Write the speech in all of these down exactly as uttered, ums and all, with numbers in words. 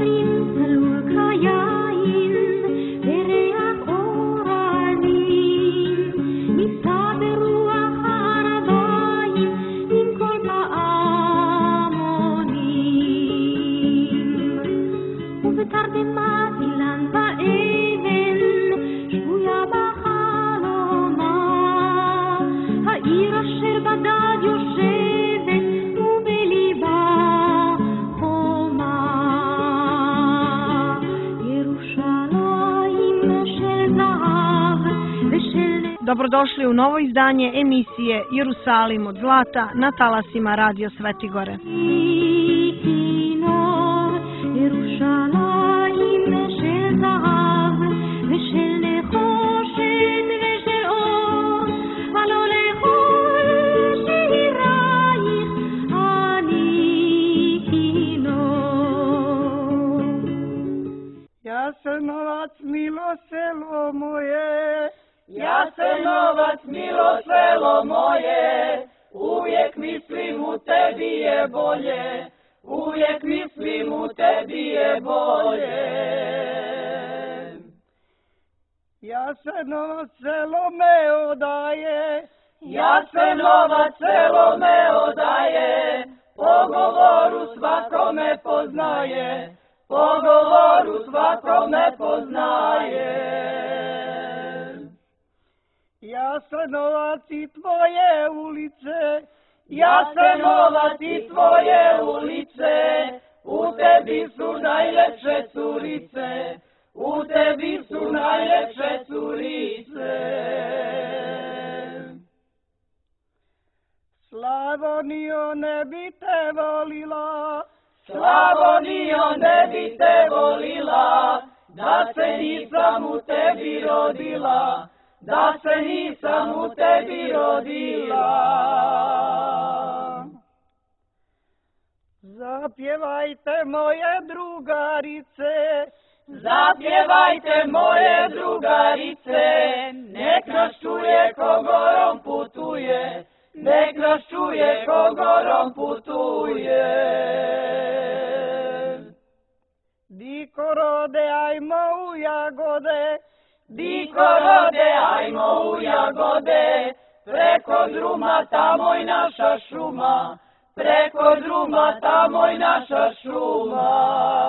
Dobrodošli u novo izdanje emisije Jerusalim od zlata na talasima Radio Svetigore. Jasenovac, milo selo moje, Jasenovac, milo selo moje, uvijek mislim u tebi je bolje, uvijek mislim u tebi je bolje. Jasenovac, selo me odaje, Jasenovac, selo me odaje, po govoru svakome poznaje, po govoru svakome poznaje. Jasenovac i tvoje ulice, Jasenovac i tvoje ulice, u tebi su najlepše curice, u tebi su najlepše curice. Slavonijo, ne bi te volila, Slavonijo, ne bi te volila, da se nisam u tebi rodila, da se nisam u tebi rodila. Zapjevajte moje drugarice, zapjevajte moje drugarice, nek nas čuje ko gorom putuje, nek nas čuje ko gorom putuje. Diko rode, ajmo u jagode, Diko rode, ajmo u jagode, preko druma tamo i naša šuma, preko druma tamo i naša šuma.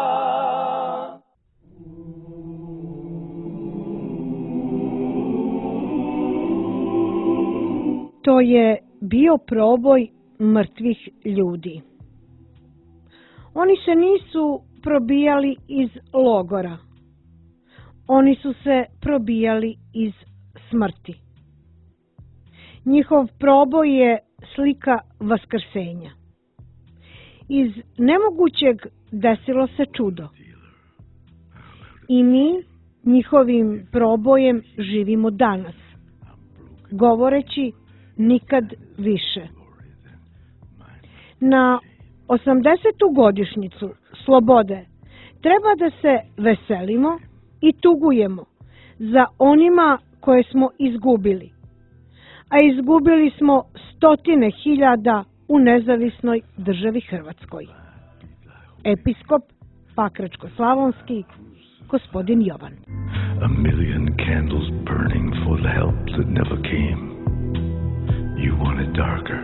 To je bio proboj mrtvih ljudi. Oni se nisu probijali iz logora. Oni su se probijali iz smrti. Njihov proboj je slika vaskrsenja. Iz nemogućeg desilo se čudo. I mi njihovim probojem živimo danas, govoreći nikad više. Na osamdesetu godišnjicu slobode treba da se veselimo i tugujemo za onima koje smo izgubili, a izgubili smo stotine hiljada u nezavisnoj državi Hrvatskoj. Episkop Pakračko-slavonski, gospodin Jovan. A million candles burning for the help that never came. You want it darker.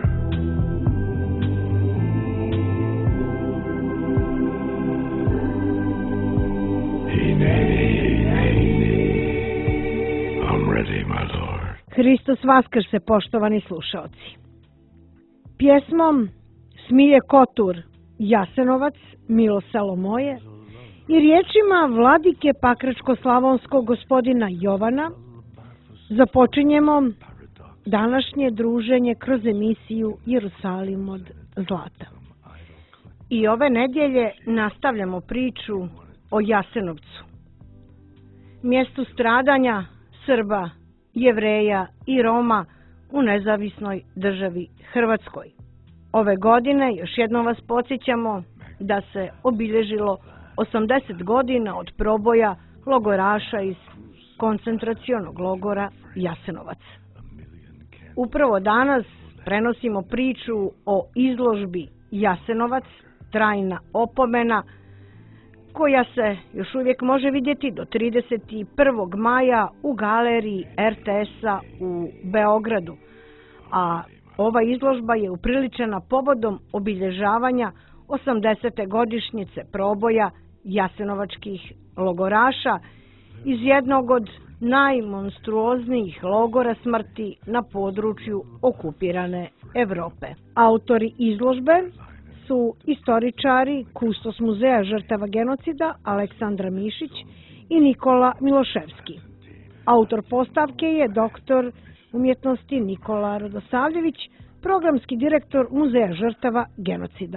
Hey, nay, nay, nay, nay. I'm ready, my lord. Hristos vaskrse, poštovani slušaoci. Pjesmom Smilje Kotur, Jasenovac, milo selo moje, i riječima vladike Pakračko-slavonskog gospodina Jovana započinjemo današnje druženje kroz emisiju Jerusalim od zlata. I ove nedjelje nastavljamo priču o Jasenovcu, mjestu stradanja Srba, Jevreja i Roma u nezavisnoj državi Hrvatskoj. Ove godine još jednom vas podsjećamo da se obilježilo osamdeset godina od proboja logoraša iz koncentracionog logora Jasenovac. Upravo danas prenosimo priču o izložbi Jasenovac, trajna opomena, koja se još uvijek može vidjeti do trideset prvog maja u galeriji er te es-a u Beogradu. A ova izložba je upriličena povodom obilježavanja osamdesete godišnjice proboja jasenovačkih logoraša iz jednog od najmonstruoznijih logora smrti na području okupirane Evrope. Autori izložbe su istoričari kustos muzeja žrtava genocida Aleksandra Mišić i Nikola Miloševski. Autor postavke je doktor umjetnosti Nikola Radosavljević, programski direktor Muzeja žrtava genocida.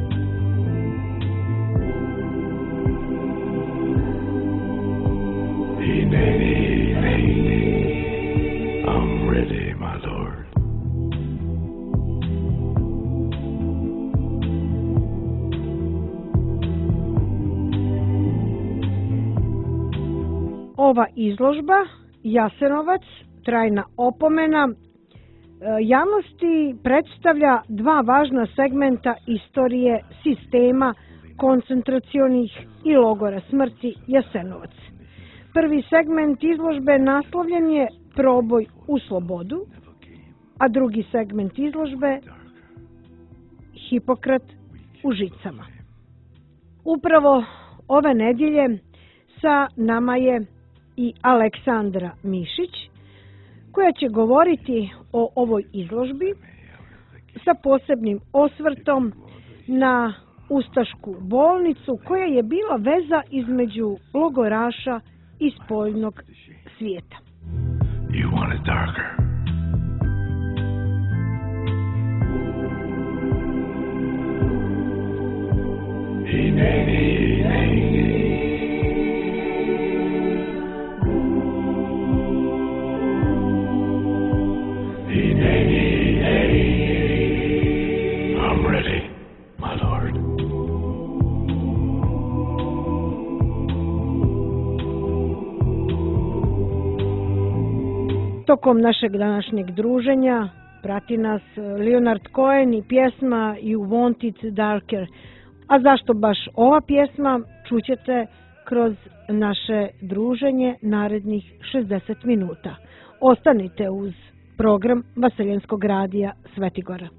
Hineni, hineni, I'm ready, my lord. Ova izložba, Jasenovac, trajna opomena, javnosti predstavlja dva važna segmenta istorije sistema koncentracionih i logora smrti Jasenovac. Prvi segment izložbe naslovljen je Proboj u slobodu, a drugi segment izložbe Hipokrat u žicama. Upravo ove nedjelje sa nama je i Aleksandra Mišić, koja će govoriti o ovoj izložbi sa posebnim osvrtom na ustašku bolnicu koja je bila veza između logoraša i spoljnog svijeta. You want it darker. Hineni, hineni. I'm ready, my lord. Tokom našeg današnjeg druženja prati nas Leonard Cohen i pjesma You Want It Darker. A zašto baš ova pjesma, čućete kroz naše druženje narednih šezdeset minuta. Ostanite uz program Vaseljenskog radija Svetigora.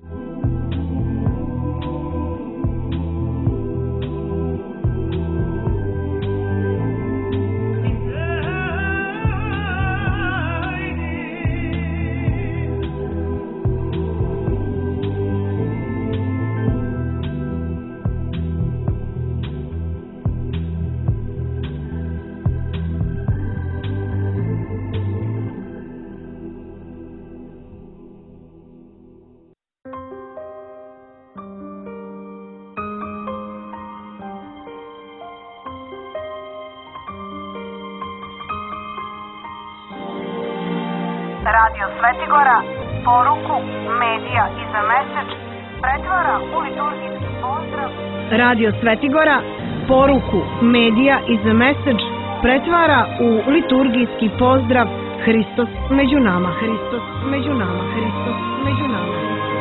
Radio Svetigora poruku Medija is a Message pretvara u liturgijski pozdrav. Radio Svetigora poruku Medija is a Message pretvara u liturgijski pozdrav. Hristos među nama, Hristos među nama, Hristos među nama.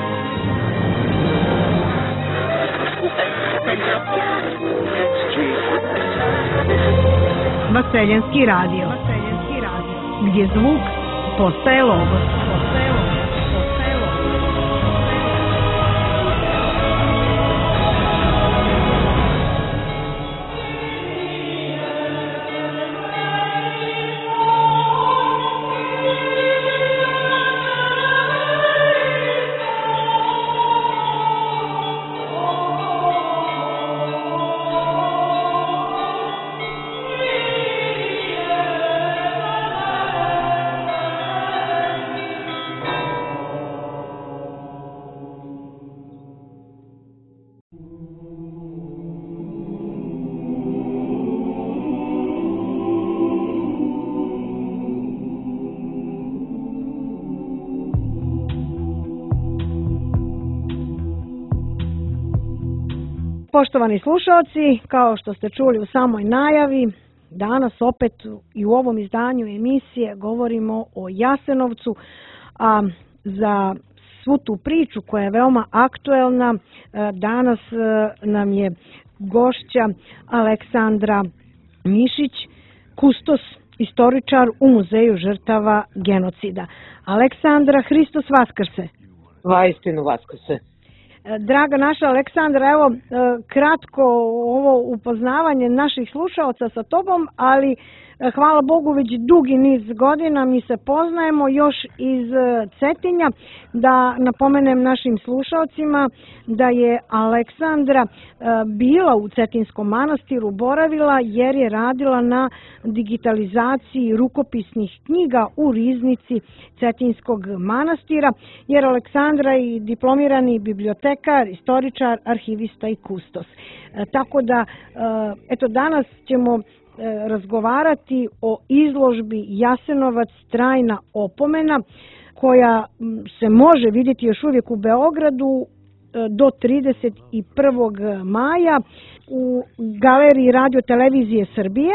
Vaseljenski radio, Vaseljenski radio, gdje zvuk postaje logor. Postaje logor. Postaje logor. Poštovani slušalci, kao što ste čuli u samoj najavi, danas opet i u ovom izdanju emisije govorimo o Jasenovcu, a za svu tu priču koja je veoma aktuelna, danas nam je gošća Aleksandra Mišić, kustos, istoričar u Muzeju žrtava genocida. Aleksandra, Hristos Vaskrse. Vaistinu Vaskrse. Draga naša Aleksandra, evo kratko ovo upoznavanje naših slušaoca sa tobom, ali hvala Bogu već dugi niz godina mi se poznajemo još iz Cetinja. Da napomenem našim slušaocima da je Aleksandra bila u Cetinskom manastiru, boravila jer je radila na digitalizaciji rukopisnih knjiga u riznici Cetinskog manastira, jer Aleksandra je diplomirani bibliotekar, istoričar, arhivista i kustos. Tako da, eto, danas ćemo razgovarati o izložbi Jasenovac trajna opomena koja se može vidjeti još uvijek u Beogradu do trideset prvog maja u Galeriji Radio televizije Srbije,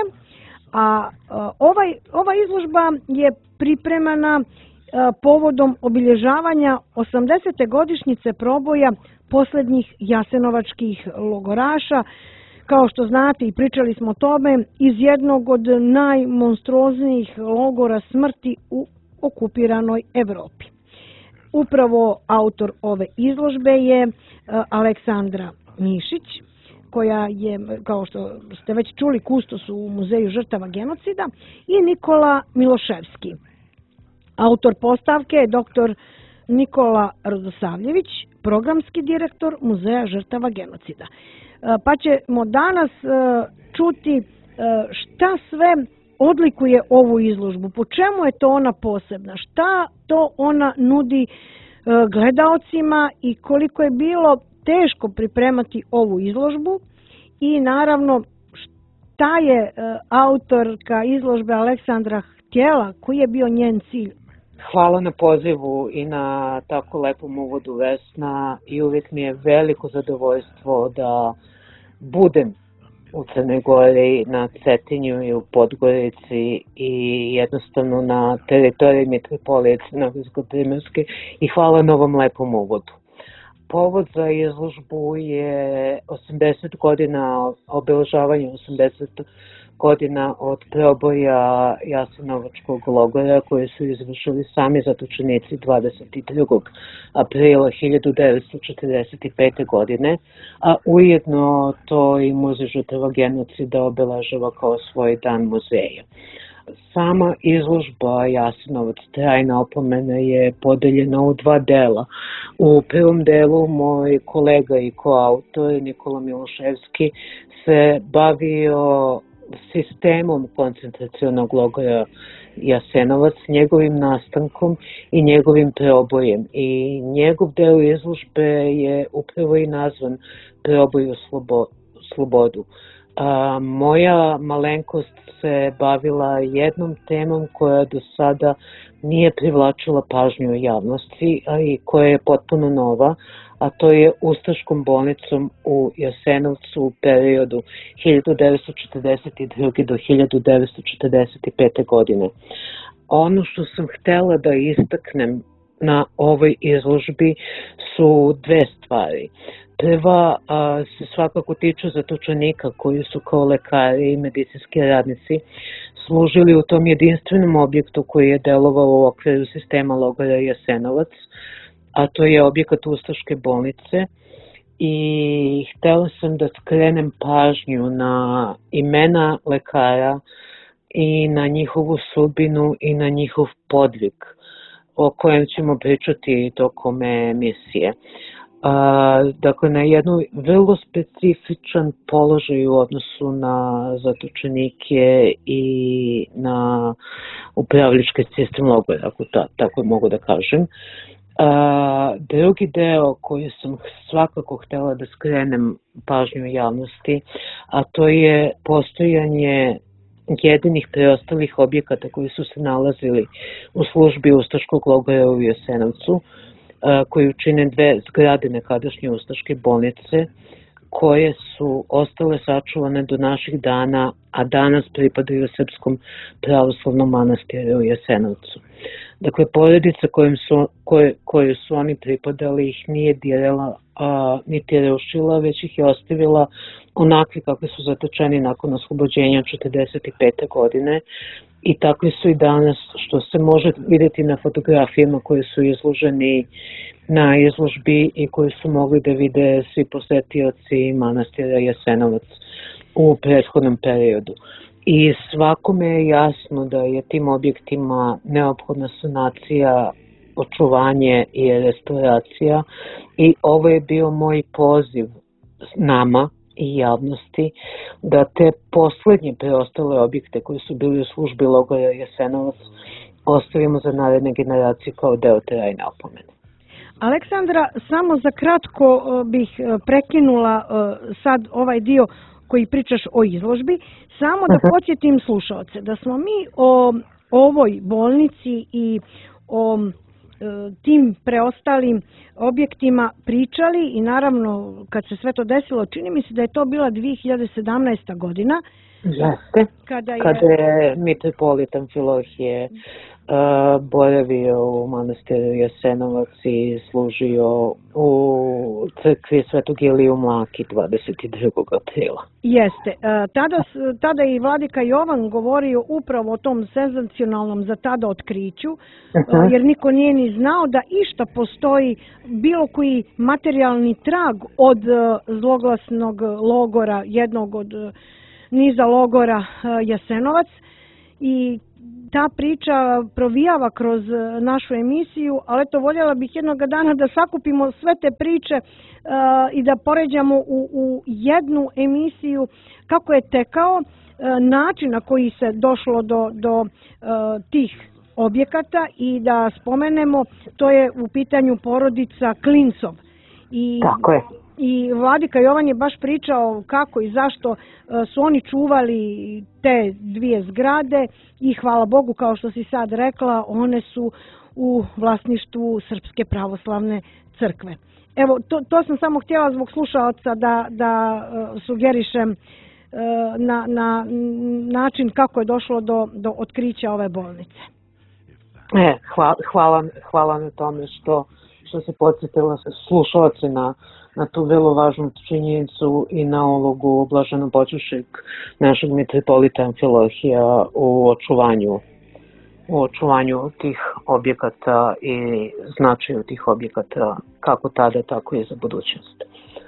a ovaj, ova izložba je pripremana povodom obilježavanja osamdesete godišnjice proboja posljednjih jasenovačkih logoraša. Kao što znate i pričali smo o tome, iz jednog od najmonstruoznijih logora smrti u okupiranoj Evropi. Upravo autor ove izložbe je Aleksandra Mišić, koja je, kao što ste već čuli, kustos u Muzeju žrtava genocida, i Nikola Miloševski. Autor postavke je doktor Nikola Radosavljević, programski direktor Muzeja žrtava genocida. Pa ćemo danas čuti šta sve odlikuje ovu izložbu, po čemu je to ona posebna, šta to ona nudi gledaocima i koliko je bilo teško pripremati ovu izložbu i naravno šta je autorka izložbe Aleksandra htjela, koji je bio njen cilj. Hvala na pozivu i na tako lepom uvodu, Vesna, i uvijek mi je veliko zadovoljstvo da budem u Crnoj Gori, na Cetinju i u Podgorici i jednostavno na teritoriji Mitropolije Crnogorsko-Primorske, i hvala na ovom lepom uvodu. Povod za izložbu je osamdeset godina, obeležavanje osamdeset godina od proboja Jasenovačkog logora koje su izvršili sami zatočenici dvadeset drugog aprila hiljadu devetsto četrdeset pete. godine, a ujedno to i Muzej žrtava genocida obeležava kao svoj dan muzeja. Sama izložba Jasenovac trajna opomena je podeljena u dva dela. U prvom delu moj kolega i koautor Nikola Miloševski se bavio sistemom koncentracionog logora Jasenovac, njegovim nastankom i njegovim probojem. I njegov deo izložbe je upravo i nazvan Proboj u slobodu. A, moja malenkost se bavila jednom temom koja do sada nije privlačila pažnju javnosti, a i koja je potpuno nova, a to je Ustaškom bolnicom u Jasenovcu u periodu hiljadu devetsto četrdeset druge. do hiljadu devetsto četrdeset pete. godine. Ono što sam htjela da istaknem na ovoj izložbi su dve stvari. Prva a, se svakako tiče zatočenika koji su kao lekari i medicinski radnici služili u tom jedinstvenom objektu koji je delovao u okviru sistema logora Jasenovac, a to je objekat Ustaške bolnice, i htjela sam da skrenem pažnju na imena lekara i na njihovu sudbinu i na njihov podvig o kojem ćemo pričati tokom emisije. A, dakle, na jednu vrlo specifičan položaj u odnosu na zatočenike i na upravljački sistem logora, ako ta, tako mogu da kažem. A, drugi deo koji sam svakako htjela da skrenem pažnju javnosti, a to je postojanje jedinih preostalih objekata koji su se nalazili u službi Ustaškog logora u Jasenovcu, koji čine dve zgrade nekadašnje Ustaške bolnice, koje su ostale sačuvane do naših dana, a danas pripadaju Srpskom pravoslavnom manastiru u Jasenovcu. Dakle, porodica kojim su, koje, koje su oni pripadali ih nije dirala a, niti rušila, već ih je ostavila onakvi kakvi su zatečeni nakon oslobođenja četrdeset pete godine i takvi su i danas, što se može vidjeti na fotografijama koje su izloženi na izložbi i koje su mogli da vide svi posetioci manastira Jasenovac u prethodnom periodu. I svakome je jasno da je tim objektima neophodna sanacija, očuvanje i restauracija i ovo je bio moj poziv nama i javnosti da te poslednje preostale objekte koji su bili u službi logora Jasenovac ostavimo za naredne generacije kao deo trajne opomene. Aleksandra, samo za kratko bih prekinula sad ovaj dio koji pričaš o izložbi, samo da podsjetim slušaoce da smo mi o ovoj bolnici i o tim preostalim objektima pričali i naravno kad se sve to desilo, čini mi se da je to bila dve hiljade sedamnaesta godina. Jeste, kada je, kada je mitropolit Amfilohije uh, boravio u manastiru Jasenovac i služio u crkvi Svetog Ilije u Mlaki dvadeset drugog aprila. Jeste, uh, tada, tada je i vladika Jovan govorio upravo o tom senzacionalnom za tada otkriću, uh-huh. uh, jer niko nije ni znao da išta postoji bilo koji materijalni trag od uh, zloglasnog logora, jednog od uh, niza logora Jasenovac i ta priča provijava kroz našu emisiju, ali eto voljela bih jednog dana da sakupimo sve te priče uh, i da poređamo u, u jednu emisiju kako je tekao uh, način na koji se došlo do, do uh, tih objekata i da spomenemo, to je u pitanju porodica Klincov. I Tako je. I vladika Jovan je baš pričao kako i zašto su oni čuvali te dvije zgrade i hvala Bogu, kao što si sad rekla, one su u vlasništvu Srpske pravoslavne crkve. Evo, to, to sam samo htjela zbog slušalaca da, da sugerišem na, na način kako je došlo do, do otkrića ove bolnice. E, hvala, hvala, hvala na tome što, što se podsjetila slušalci na na tu vrlo važnu činjenicu i na ulogu blaženopočivšeg našeg mitropolita Amfilohija u očuvanju, u očuvanju tih objekata i značaju tih objekata kako tada, tako i za budućnost.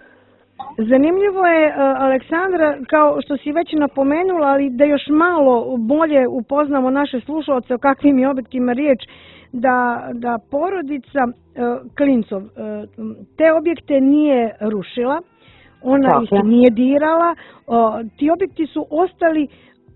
Zanimljivo je, Aleksandra, kao što si već napomenula, ali da još malo bolje upoznamo naše slušalce o kakvim je objektima riječ, da, da porodica uh, Klincov uh, te objekte nije rušila, ona Tako. ih nije dirala, uh, ti objekti su ostali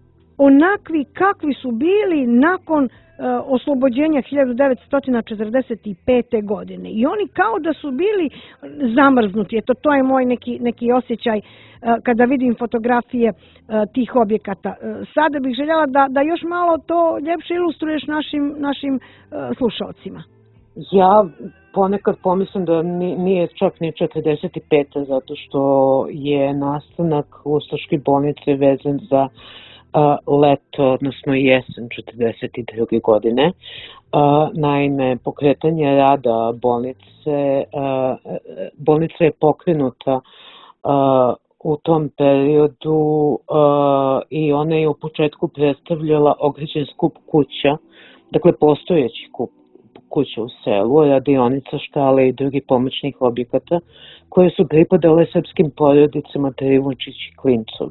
onakvi kakvi su bili nakon uh, oslobođenja hiljadu devetsto četrdeset pete. godine. I oni kao da su bili zamrznuti. Eto, to je moj neki, neki osjećaj uh, kada vidim fotografije uh, tih objekata. Uh, sada bih željela da, da još malo to ljepše ilustruješ našim, našim uh, slušalcima. Ja ponekad pomislim da nije čak ni četrdeset pete. zato što je nastanak ustaške bolnice vezan za Uh, leto, odnosno jesen četrdeset druge. godine. Uh, naime, pokretanje rada bolnice, uh, bolnica je pokrenuta uh, u tom periodu uh, i ona je u početku predstavljala ograđen skup kuća, dakle postojeći kup kuća u selu, radionica, štale i drugi pomoćnih objekata koje su pripadale srpskim porodicama Trivunčić i Klincov.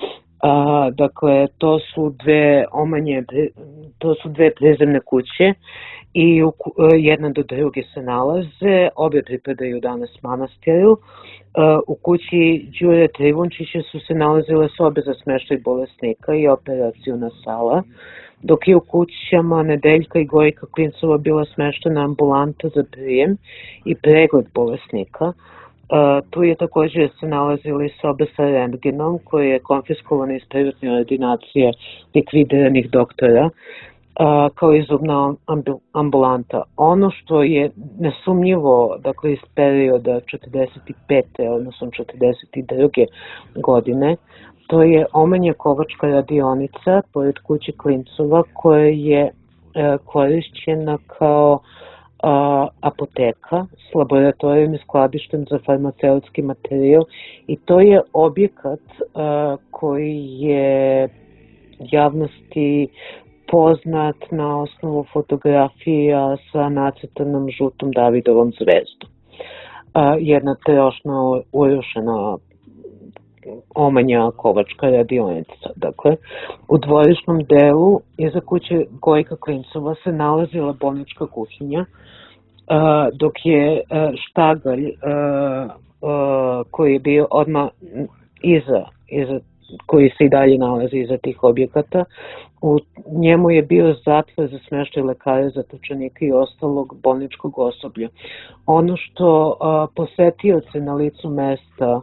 A, dakle, to su dve omanje, to su dve prizemne kuće i u, jedna do druge se nalaze, obje pripadaju danas manastiru. A, u kući Đure Trivunčića su se nalazile sobe za smeštaj bolesnika i operaciona sala, dok je u kućama Nedeljka i Gojka Klincova bila smeštena ambulanta za prijem i pregled bolesnika. Uh, tu je također se nalazili sobe sa rentgenom koje je konfiskovano iz privatne ordinacije likvidiranih doktora, uh, kao i zubna ambulanta. Ono što je nesumnjivo, dakle iz perioda četrdeset pete. odnosno četrdeset druge. godine, to je Omanja kovačka radionica pored kuće Klincova koja je korišćena kao a, apoteka s laboratorijom i skladištem za farmaceutski materijal i to je objekat a, koji je javnosti poznat na osnovu fotografija sa nacrtanom žutom Davidovom zvezdom. A, jedna trošno urušena omanja kovačka radionica. Dakle, u dvorišnom delu iza kuće Gojka Klincova se nalazila bolnička kuhinja, a, dok je a, štagalj a, a, koji je bio odmah iza, iza koji se i dalje nalazi iza tih objekata. U njemu je bio zatvor za smeštaj lekara, zatočenika i ostalog bolničkog osoblja. Ono što a, posetioce na licu mesta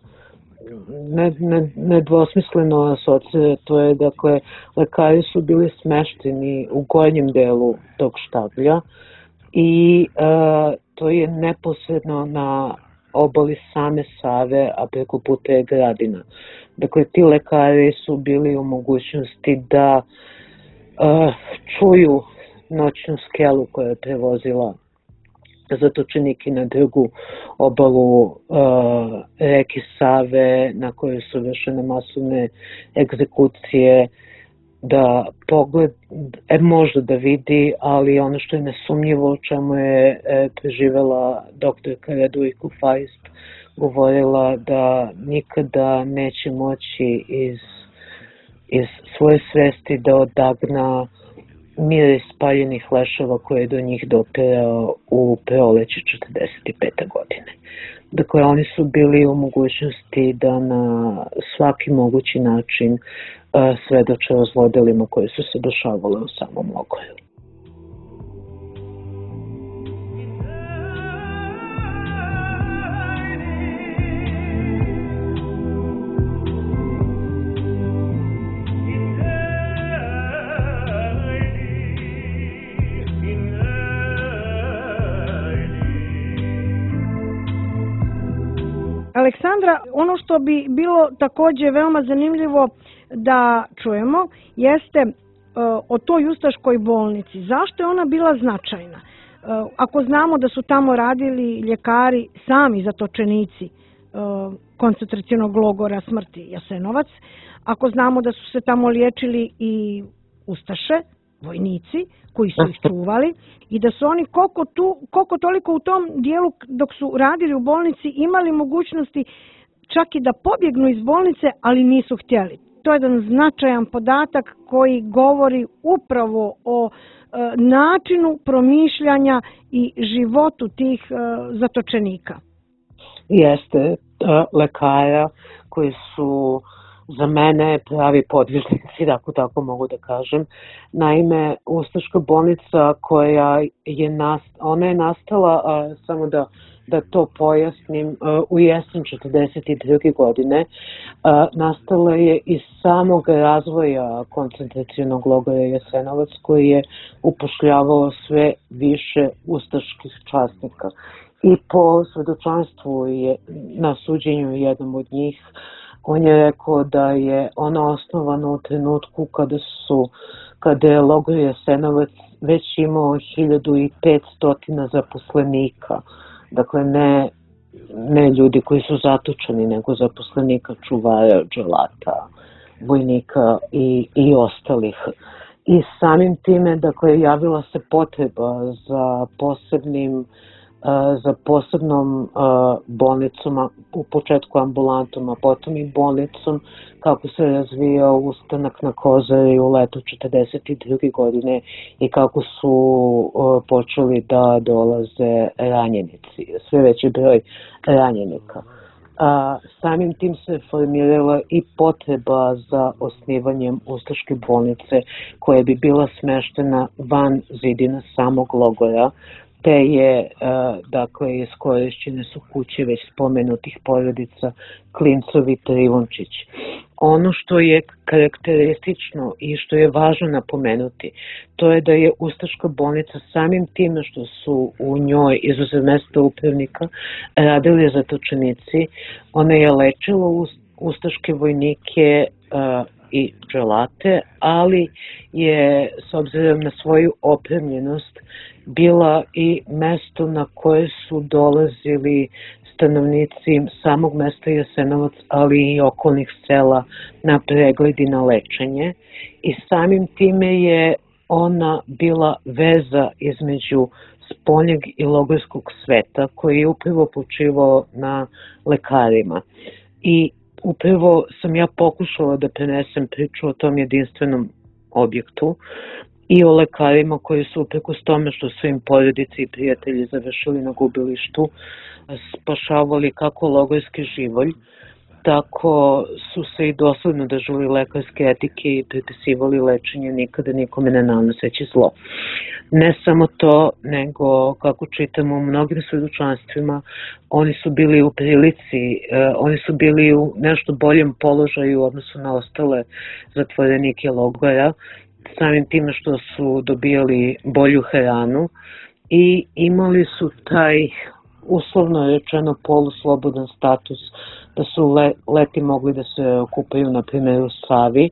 nedvosmisleno ne asocira, to je, dakle, lekari su bili smešteni u gornjem delu tog štablja i a, to je neposredno na obali same Save, a preko puta je Gradina. Dakle, ti lekari su bili u mogućnosti da uh, čuju noćnu skelu koja je prevozila zatočenike na drugu obalu uh, reke Save, na kojoj su vršene masovne egzekucije, da pogled, e, možda da vidi, ali ono što je nesumnjivo, o čemu je e, preživela doktorka Radujko Fajst, govorila da nikada neće moći iz, iz svoje svesti da odagna miris spaljenih leševa koje je do njih dopirao u proleće četrdeset pete godine. Dakle, oni su bili u mogućnosti da na svaki mogući način uh, svedoče o zlodelima koje su se dešavale u samom logoru. Aleksandra, ono što bi bilo takođe veoma zanimljivo da čujemo jeste uh, o toj ustaškoj bolnici. Zašto je ona bila značajna? Uh, ako znamo da su tamo radili ljekari, sami zatočenici uh, koncentracionog logora smrti Jasenovac, ako znamo da su se tamo liječili i ustaše, vojnici koji su ih čuvali i da su oni koliko, tu, koliko toliko u tom dijelu dok su radili u bolnici imali mogućnosti čak i da pobjegnu iz bolnice, ali nisu htjeli. To je jedan značajan podatak koji govori upravo o e, načinu promišljanja i životu tih e, zatočenika. Jeste, e, lekara koji su za mene pravi podvižnici, ako tako mogu da kažem. Naime, ustaška bolnica koja je nastala, ona je nastala, a, samo da, da to pojasnim, a, u jesen četrdeset druge godine, a, nastala je iz samog razvoja koncentracionog logora Jasenovac koji je upošljavao sve više ustaških časnika. I po svedočanstvu je, na suđenju jednom od njih, on je rekao da je ona osnovana u trenutku kada su, kada je logor Jasenovac već imao hiljadu petsto zaposlenika. Dakle, ne, ne ljudi koji su zatočeni, nego zaposlenika, čuvara, dželata, vojnika i, i ostalih. I samim time, dakle, javila se potreba za posebnim za posebnom bolnicom, u početku ambulantom, a potom i bolnicom, kako se razvijao ustanak na Kozari u letu četrdeset druge godine i kako su počeli da dolaze ranjenici, sve veći broj ranjenika. A, samim tim se formirala i potreba za osnivanjem ustaške bolnice koja bi bila smeštena van zidina samog logora, te je, dakle, iskorišćene su kuće već spomenutih porodica Klincov i Trivončić. Ono što je karakteristično i što je važno napomenuti, to je da je ustaška bolnica samim time što su u njoj izuzev mesta upravnika radili zatočenici, ona je lečila ustaške vojnike i dželate, ali je s obzirom na svoju opremljenost bila i mesto na koje su dolazili stanovnici samog mesta Jasenovac, ali i okolnih sela na pregled i na lečenje. I samim time je ona bila veza između spoljnjeg i logorskog sveta koji je upravo počivao na lekarima. I upravo sam ja pokušala da prenesem priču o tom jedinstvenom objektu i o lekarima koji su uprkos tome što su im porodice i prijatelji završili na gubilištu, spašavali kako logorski živolj, tako su se i dosledno držali lekarske etike i pripisivali lečenje nikada nikome ne nanoseći zlo. Ne samo to, nego kako čitamo u mnogim svedočanstvima, oni su bili u prilici, eh, oni su bili u nešto boljem položaju u odnosu na ostale zatvorenike logora, samim time što su dobijali bolju hranu i imali su taj uslovno rečeno poluslobodan status, da su le, leti mogli da se okupaju na primjer u Savi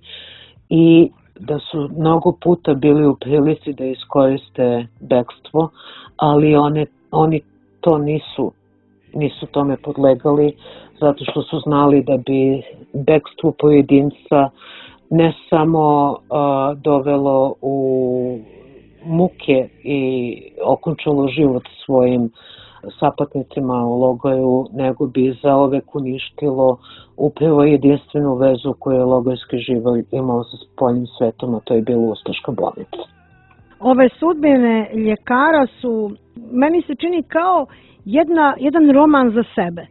i da su mnogo puta bili u prilici da iskoriste bekstvo, ali one, oni to nisu, nisu tome podlegali zato što su znali da bi bekstvo pojedinca ne samo uh, dovelo u muke i okončalo život svojim sapatnicima u logoru, nego bi zaovek uništilo upravo jedinstvenu vezu koju je logorski živolj imao sa spoljnim svetom, a to je bila ustaška bolnica. Ove sudbine ljekara su, meni se čini kao jedna, jedan roman za sebe.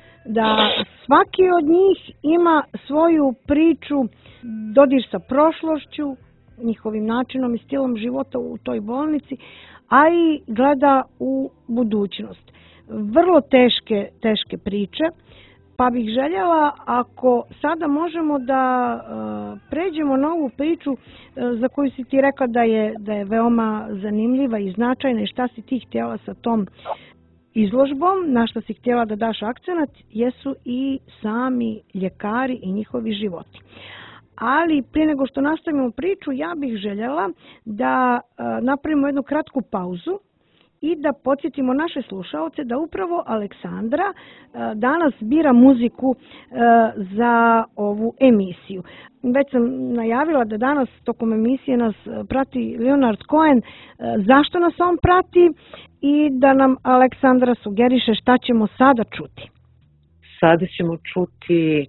Da svaki od njih ima svoju priču, dodir sa prošlošću, njihovim načinom i stilom života u toj bolnici, a i gleda u budućnost. Vrlo teške, teške priče, pa bih željela ako sada možemo da uh, pređemo na ovu priču uh, za koju si ti rekla da je, da je veoma zanimljiva i značajna i šta si ti htjela sa tom izložbom, na što si htjela da daš akcenat, jesu i sami ljekari i njihovi životi. Ali prije nego što nastavimo priču, ja bih željela da uh, napravimo jednu kratku pauzu i da podsjetimo naše slušaoce da upravo Aleksandra uh, danas bira muziku uh, za ovu emisiju. Već sam najavila da danas tokom emisije nas prati Leonard Cohen. Uh, zašto nas on prati i da nam Aleksandra sugeriše šta ćemo sada čuti? Sada ćemo čuti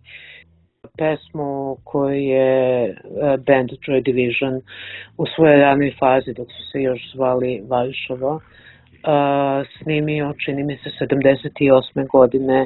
pesmu koju je band Joy Division u svojoj ranoj fazi, dok su se još zvali Varšava, snimio, čini mi se, sedamdeset osme godine,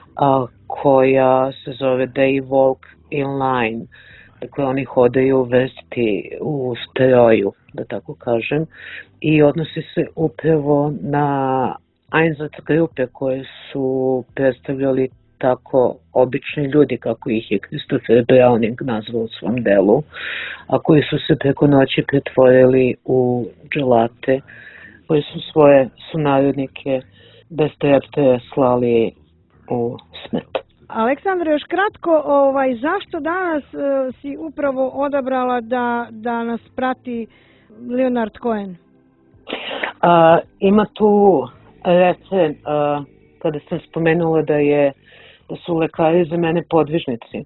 koja se zove They Walk in Line. Dakle, oni hodaju u vrsti, u stroju, da tako kažem, i odnosi se upravo na Einsatzgruppe koje su predstavljali tako obični ljudi, kako ih je Christopher Browning nazvao u svom delu, a koji su se preko noći pretvorili u dželate, koji su svoje sunarodnike bez trepte slali u smrt. Aleksandra, još kratko, ovaj, zašto danas uh, si upravo odabrala da, da nas prati Leonard Cohen? Uh, ima tu refren, uh, kada sam spomenula da je da su lekari za mene podvižnici.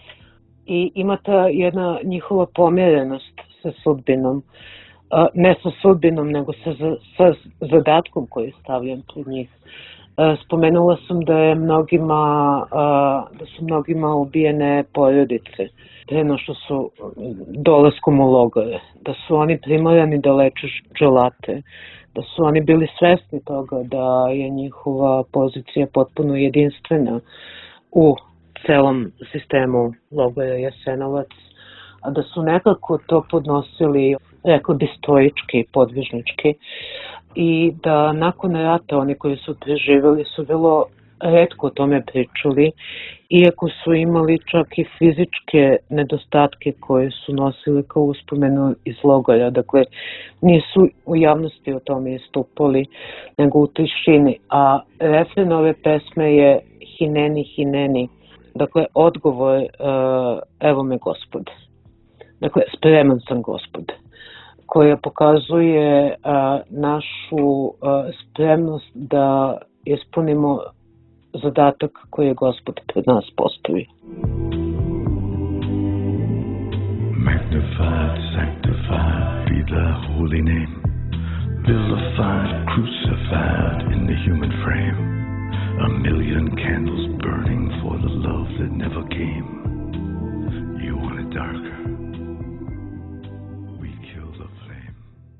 I ima ta jedna njihova pomjerenost sa sudbinom, uh, ne sa sudbinom, nego sa, sa zadatkom koji je stavljen pred njih. Uh, spomenula sam da je mnogima, uh, da su mnogima ubijene porodice pre no što su dolaskom u logore, da su oni primorani da leče dželate, da su oni bili svesni toga da je njihova pozicija potpuno jedinstvena u celom sistemu logora Jasenovac, a da su nekako to podnosili, rekao bi, stoički, podvižnički, i da nakon rata oni koji su preživjeli su vrlo retko o tome pričali, iako su imali čak i fizičke nedostatke koje su nosili kao uspomenu iz logora. Dakle, nisu u javnosti o tome istupali, nego u tišini. A refren ove pesme je Hineni, Hineni. Dakle, odgovor, uh, evo me Gospode. Dakle, spreman sam, Gospode, koja pokazuje a, našu a, spremnost da ispunimo zadatak koji je Gospod pred nas postavio. Magnified, sanctified be thy holy name. Vilified, crucified in the human frame. A million candles burning for the love that never came. You want it darker? We kill the flame.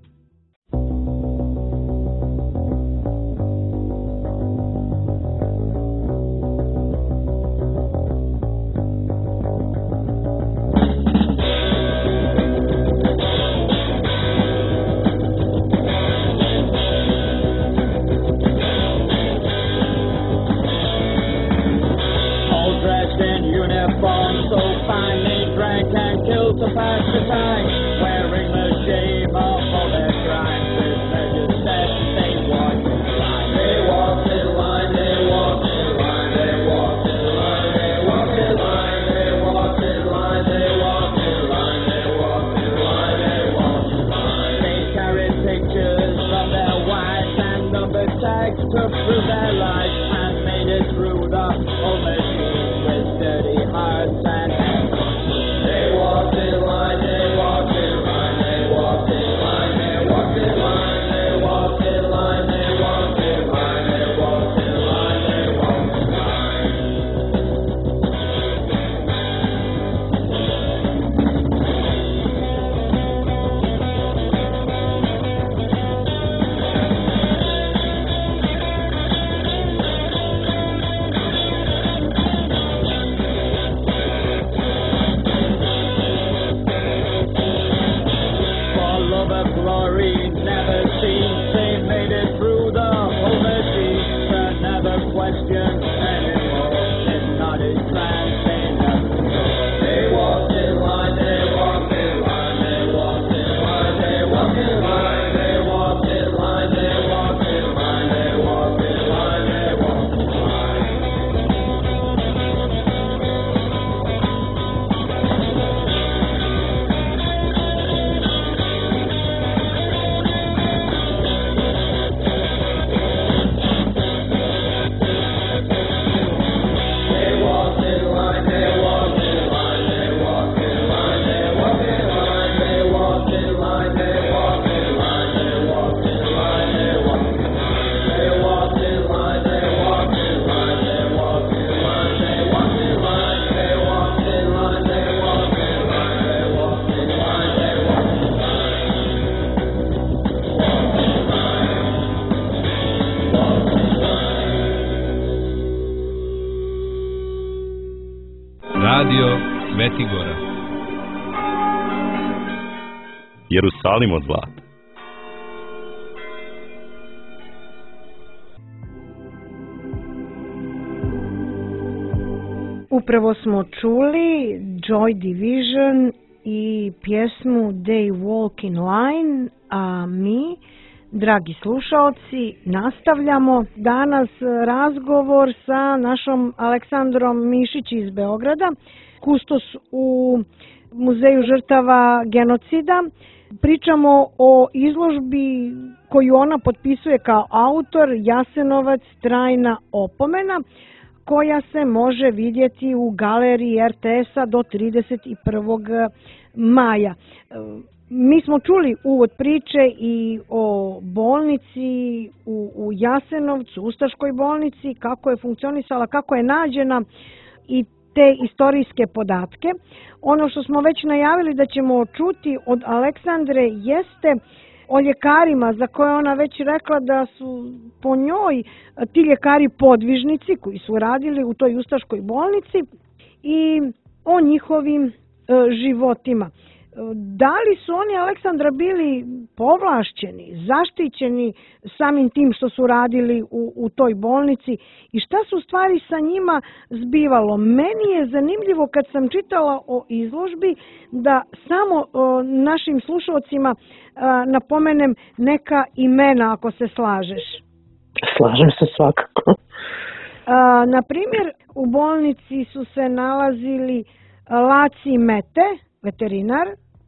So finely drank and killed to pass the time, wearing the shame of all their crimes. With measures set, they walked in line. They walked in line, they walked in line, they walked in line, they walked in line, they walked in line, they walked in line, they walked in line, they walked in line. They carried pictures of their wives and number tags to prove their life, and made it through the old machine with dirty hearts and hands. They walked in line, they walked in line, they walked in line, they walked in line, they walked in line, they walked in line, they walked in line, they walked in line. Glory never seen, they made it through the whole machine. To never question anymore, it's not his plan, they never know. They walked in line, they walked in line, they walked in line, they walked in line, they walked in line, they walked in line, they walked in line, they walked in line. Radio Svetigora. Jerusalim od zlata. Upravo smo čuli Joy Division i pjesmu They Walk in Line, a mi, dragi slušaoci, nastavljamo danas razgovor sa našom Aleksandrom Mišić iz Beograda, kustos u Muzeju žrtava genocida. Pričamo o izložbi koju ona potpisuje kao autor, Jasenovac, trajna opomena, koja se može vidjeti u galeriji R T S-a do trideset prvog maja. Mi smo čuli uvod priče i o bolnici u, u Jasenovcu, Ustaškoj bolnici, kako je funkcionisala, kako je nađena i te istorijske podatke. Ono što smo već najavili da ćemo čuti od Aleksandre jeste o ljekarima za koje ona već rekla da su po njoj ti ljekari podvižnici koji su radili u toj Ustaškoj bolnici i o njihovim e, životima. Da li su oni, Aleksandra, bili povlašćeni, zaštićeni samim tim što su radili u, u toj bolnici i šta su stvari sa njima zbivalo? Meni je zanimljivo kad sam čitala o izložbi da samo o, našim slušalcima a, napomenem neka imena, ako se slažeš. Slažem se svakako. A, na primjer, u bolnici su se nalazili Laci Mete, veterinar,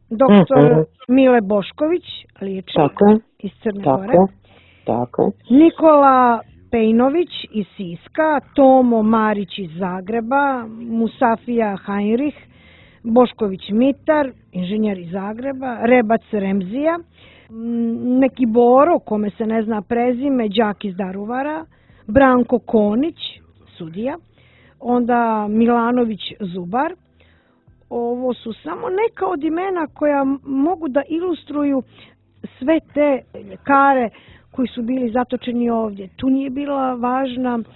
doktor Mhm. Mile Bošković, liječnik Tako je, iz Crne tako Gore, je, tako je. Nikola Pejnović iz Siska, Tomo Marić iz Zagreba, Musafija Hajnrih, Bošković Mitar, inženjer iz Zagreba, Rebac Remzija, m, neki Boro, kome se ne zna prezime, đak iz Daruvara, Branko Konić, sudija, onda Milanović Zubar. Ovo su samo neka od imena koja mogu da ilustruju sve te ljekare koji su bili zatočeni ovdje. Tu nije bila važna e,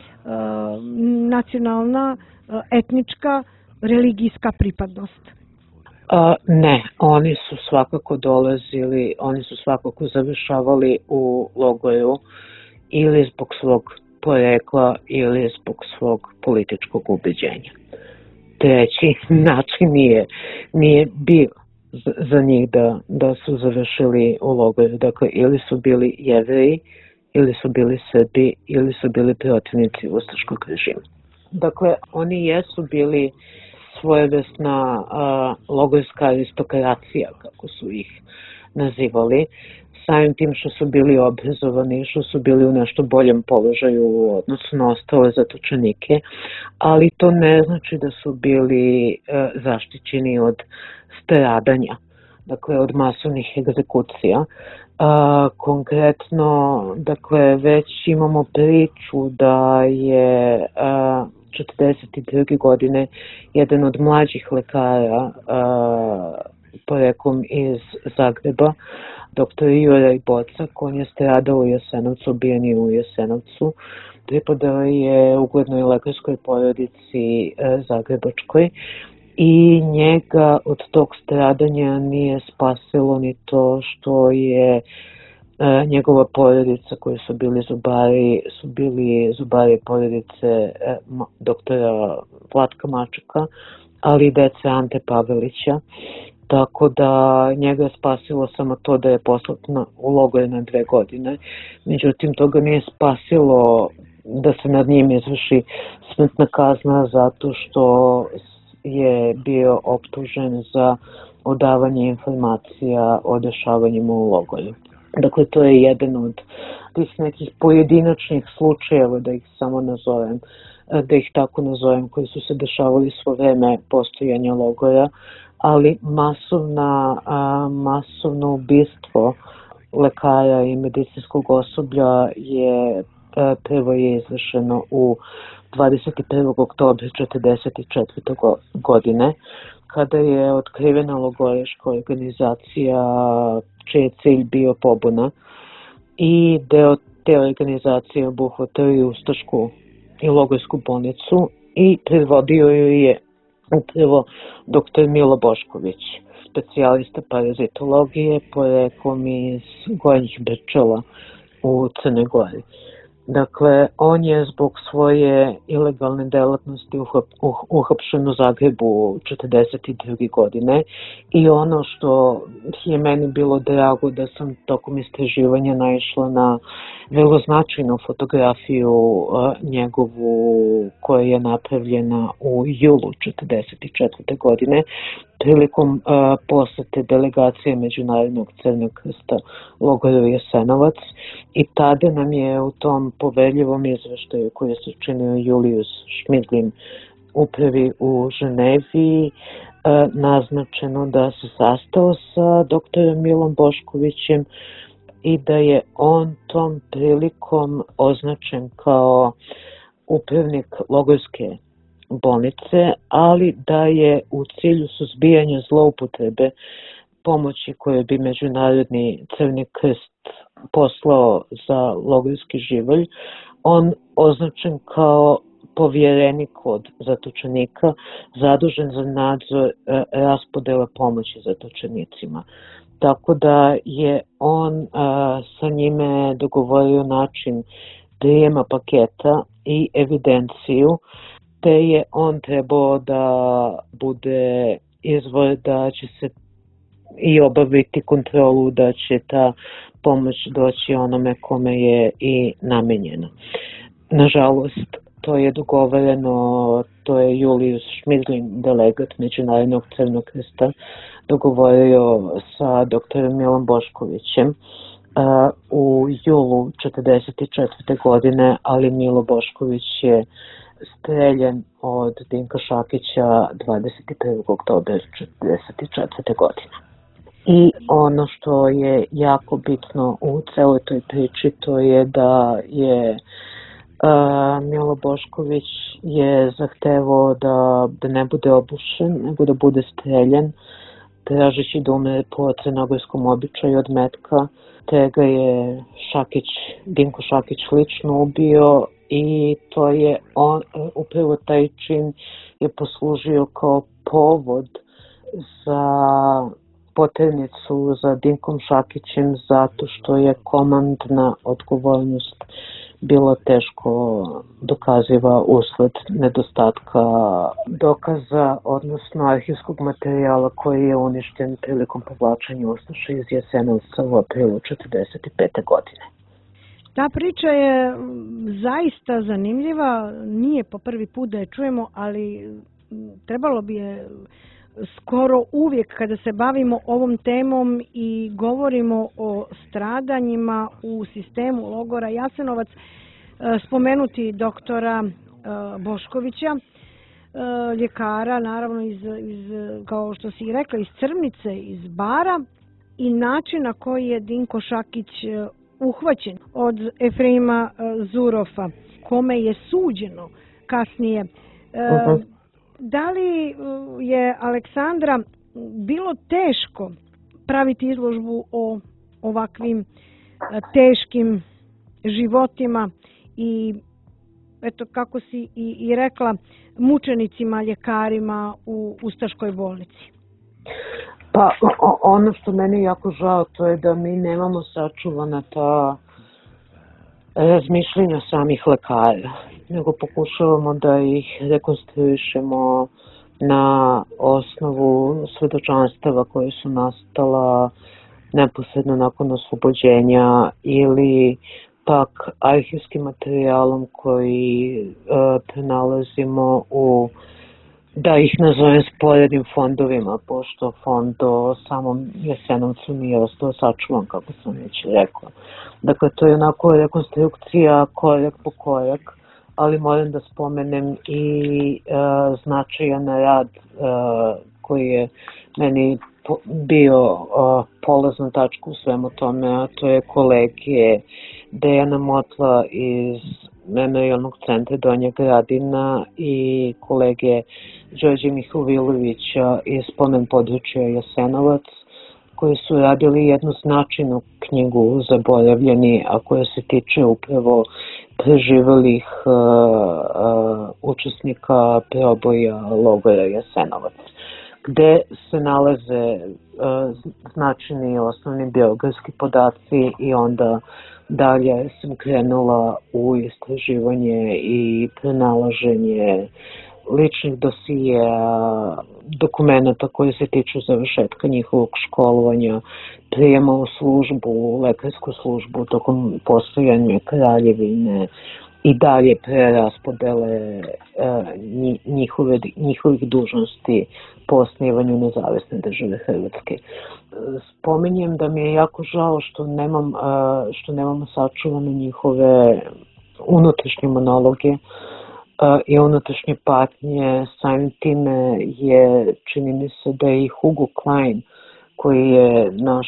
nacionalna, e, etnička, religijska pripadnost. A, ne, oni su svakako dolazili, oni su svakako završavali u logoru ili zbog svog porekla ili zbog svog političkog ubeđenja. Treći način nije, nije bio za, za njih da, da su završili u logoru. Dakle, ili su bili Jevreji, ili su bili Srbi, ili su bili protivnici ustaškog režima. Dakle, oni jesu bili svojevrsna uh, logorska aristokracija, kako su ih nazivali, samim tim što su bili obrazovani, što su bili u nešto boljem položaju u odnosu na ostale zatočenike, ali to ne znači da su bili uh, zaštićeni od stradanja, dakle od masovnih egzekucija. Uh, konkretno, dakle, već imamo priču da je uh, četrdeset druge godine jedan od mlađih lekara uh, poreklom iz Zagreba, doktor Juraj Bocak, on je stradao u Jasenovcu, ubijen je u Jasenovcu, pripadao je uglednoj lekarskoj porodici uh, zagrebačkoj i njega od tog stradanja nije spasilo ni to što je E, njegova porodica koji su bili zubari, su bili zubari porodice e, doktora Vlatka Mačeka, ali i dece Ante Pavelića. Tako da njega je spasilo samo to da je poslat na, u logor na dve godine. Međutim, to ga nije spasilo da se nad njim izvrši smrtna kazna zato što je bio optužen za odavanje informacija o dešavanjima u logoru. Dakle, to je jedan od tih nekih pojedinačnih slučajeva, da ih samo nazovem, da ih tako nazovem, koji su se dešavali svo vreme postojanja logora, ali masovna, a, masovno ubistvo lekara i medicinskog osoblja je a, prvo je izvršeno u dvadeset prvog oktobra četrdeset četvrte godine, kada je otkrivena logoraška organizacija čiji je cilj bio pobuna i deo te organizacije obuhvatao i ustašku i logorsku bolnicu i predvodio ju je upravo doktor Milo Bošković, specijalista parazitologije poreklom iz Gornjih Brčala u Crnoj Gori. Dakle, on je zbog svoje ilegalne delatnosti uhapšen u Zagrebu četrdeset druge godine i ono što je meni bilo drago da sam tokom istraživanja naišla na vrlo značajnu fotografiju uh, njegovu koja je napravljena u julu četrdeset četvrte godine prilikom uh, posete delegacije Međunarodnog Crnog krsta logoru Jasenovac i tada nam je u tom poverljivom izveštaju koji je sačinio Julius Šmidlin upravi u Ženevi uh, naznačeno da se sastao sa doktorom Milom Boškovićem i da je on tom prilikom označen kao upravnik logorske bolnice, ali da je u cilju suzbijanja zloupotrebe pomoći koje bi Međunarodni Crni krst poslao za logorski živalj, on označen kao povjerenik od zatočenika, zadužen za nadzor e, raspodela pomoći zatočenicima. Tako da je on a, sa njime dogovorio način prijema paketa i evidenciju, te je on trebao da bude izvor da će se i obaviti kontrolu da će ta pomoć doći onome kome je i namenjena. Nažalost, to je dogovoreno, to je Julius Šmidlin, delegat Međunarodnog Crnog krsta, dogovorio sa doktorom Milom Boškovićem u julu četrdeset četvrte. godine, ali Milo Bošković je streljan od Dinka Šakića dvadeset prvog oktobra četrdeset četvrte. godine. I ono što je jako bitno u celoj toj priči, to je da je uh, Milo Bošković je zahtevao da, da ne bude obušen, nego da bude streljan, tražeći da umre po crnogorskom običaju od metka, te ga je Šakić, Dinko Šakić lično ubio i to je on, upravo taj čin je poslužio kao povod za poternicu za Dinkom Šakićem zato što je komandna odgovornost bilo teško dokaziva usled nedostatka dokaza, odnosno arhivskog materijala koji je uništen prilikom povlačenja ustaša iz Jasenovca u aprilu četrdeset pete. godine. Ta priča je zaista zanimljiva, nije po prvi put da je čujemo, ali trebalo bi je skoro uvijek kada se bavimo ovom temom i govorimo o stradanjima u sistemu logora Jasenovac, spomenuti doktora Boškovića, ljekara, naravno iz, iz, kao što si rekla, iz Crnice, iz Bara, i način na koji je Dinko Šakić uhvaćen od Efreima Zurofa, kome je suđeno kasnije. Uh-huh. Da li je Aleksandra bilo teško praviti izložbu o ovakvim teškim životima i, eto, kako si i, i rekla, mučenicima, ljekarima u Ustaškoj bolnici? Pa ono što meni jako žao, to je da mi nemamo sačuvana ta razmišljenja samih lekara, nego pokušavamo da ih rekonstruišemo na osnovu svedočanstava koje su nastala neposredno nakon oslobođenja ili pak arhivskim materijalom koji e, prenalazimo u, da ih nazovem, sporednim fondovima, pošto fond o samom Jasenovcu nije ostao sačuvan, kako sam već rekla. Dakle, to je onako rekonstrukcija korak po korak, ali moram da spomenem i e, značajan rad e, koji je meni po, bio e, polazna tačka u svemu tome, a to je kolege Dejana Motla iz Memorijalnog centra Donja Gradina i kolege Đorđe Mihovilovića iz spomen područja Jasenovac, koji su radili jednu značajnu knjigu Zaboravljeni, a koja se tiče upravo preživelih uh, uh, učesnika proboja logora Jasenovac, gde se nalaze uh, značajni osnovni biografski podaci i onda dalje sam krenula u istraživanje i prenalaženje ličnih dosija, dokumenta koji se tiču završetka njihovog školovanja, prijema u službu, u lekarsku službu tokom postojanja kraljevine i dalje preraspodele njihove, njihovih dužnosti po osnivanju nezavisne države Hrvatske. Spominjem da mi je jako žao što nemam, što nemamo sačuvane njihove unutrašnje monologe i unutrašnje patnje. Samim time je, čini mi se da je i Hugo Klein, koji je naš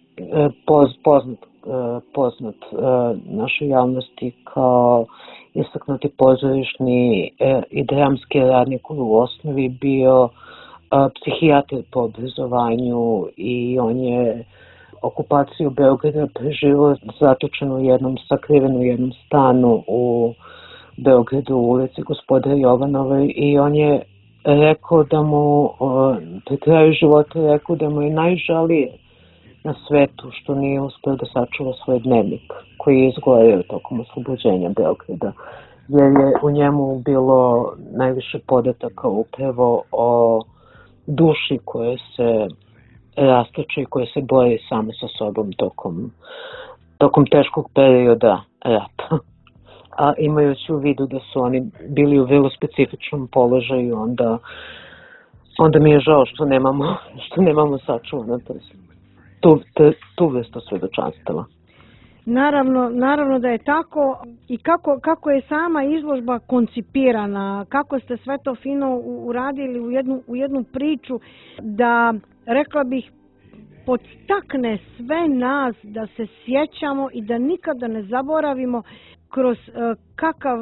poz, poznat, poznat našoj javnosti kao istaknuti pozorišni i dramski radnik u osnovi, bio psihijatar po obrazovanju i on je okupaciju Beograda preživao zatočen u jednom, sakriven u jednom stanu u Beogradu u ulici Gospodara Jovanova i on je rekao da mu, pri kraju života rekao da mu je najžalije na svetu što nije uspio da sačuva svoj dnevnik koji je izgoreo tokom oslobođenja Beograda, jer je u njemu bilo najviše podataka upravo o duši koje se rastače i koje se bori samo sa sobom tokom, tokom teškog perioda rata. A imajući u vidu da su oni bili u vrlo specifičnom položaju, onda onda mi je žao što nemamo, što nemamo sačuvano tu, tu, tu vrstu svedočanstava. Naravno, naravno da je tako. I kako, kako je sama izložba koncipirana, kako ste sve to fino uradili u jednu, u jednu priču da, rekla bih, podstakne sve nas da se sjećamo i da nikada ne zaboravimo kroz kakav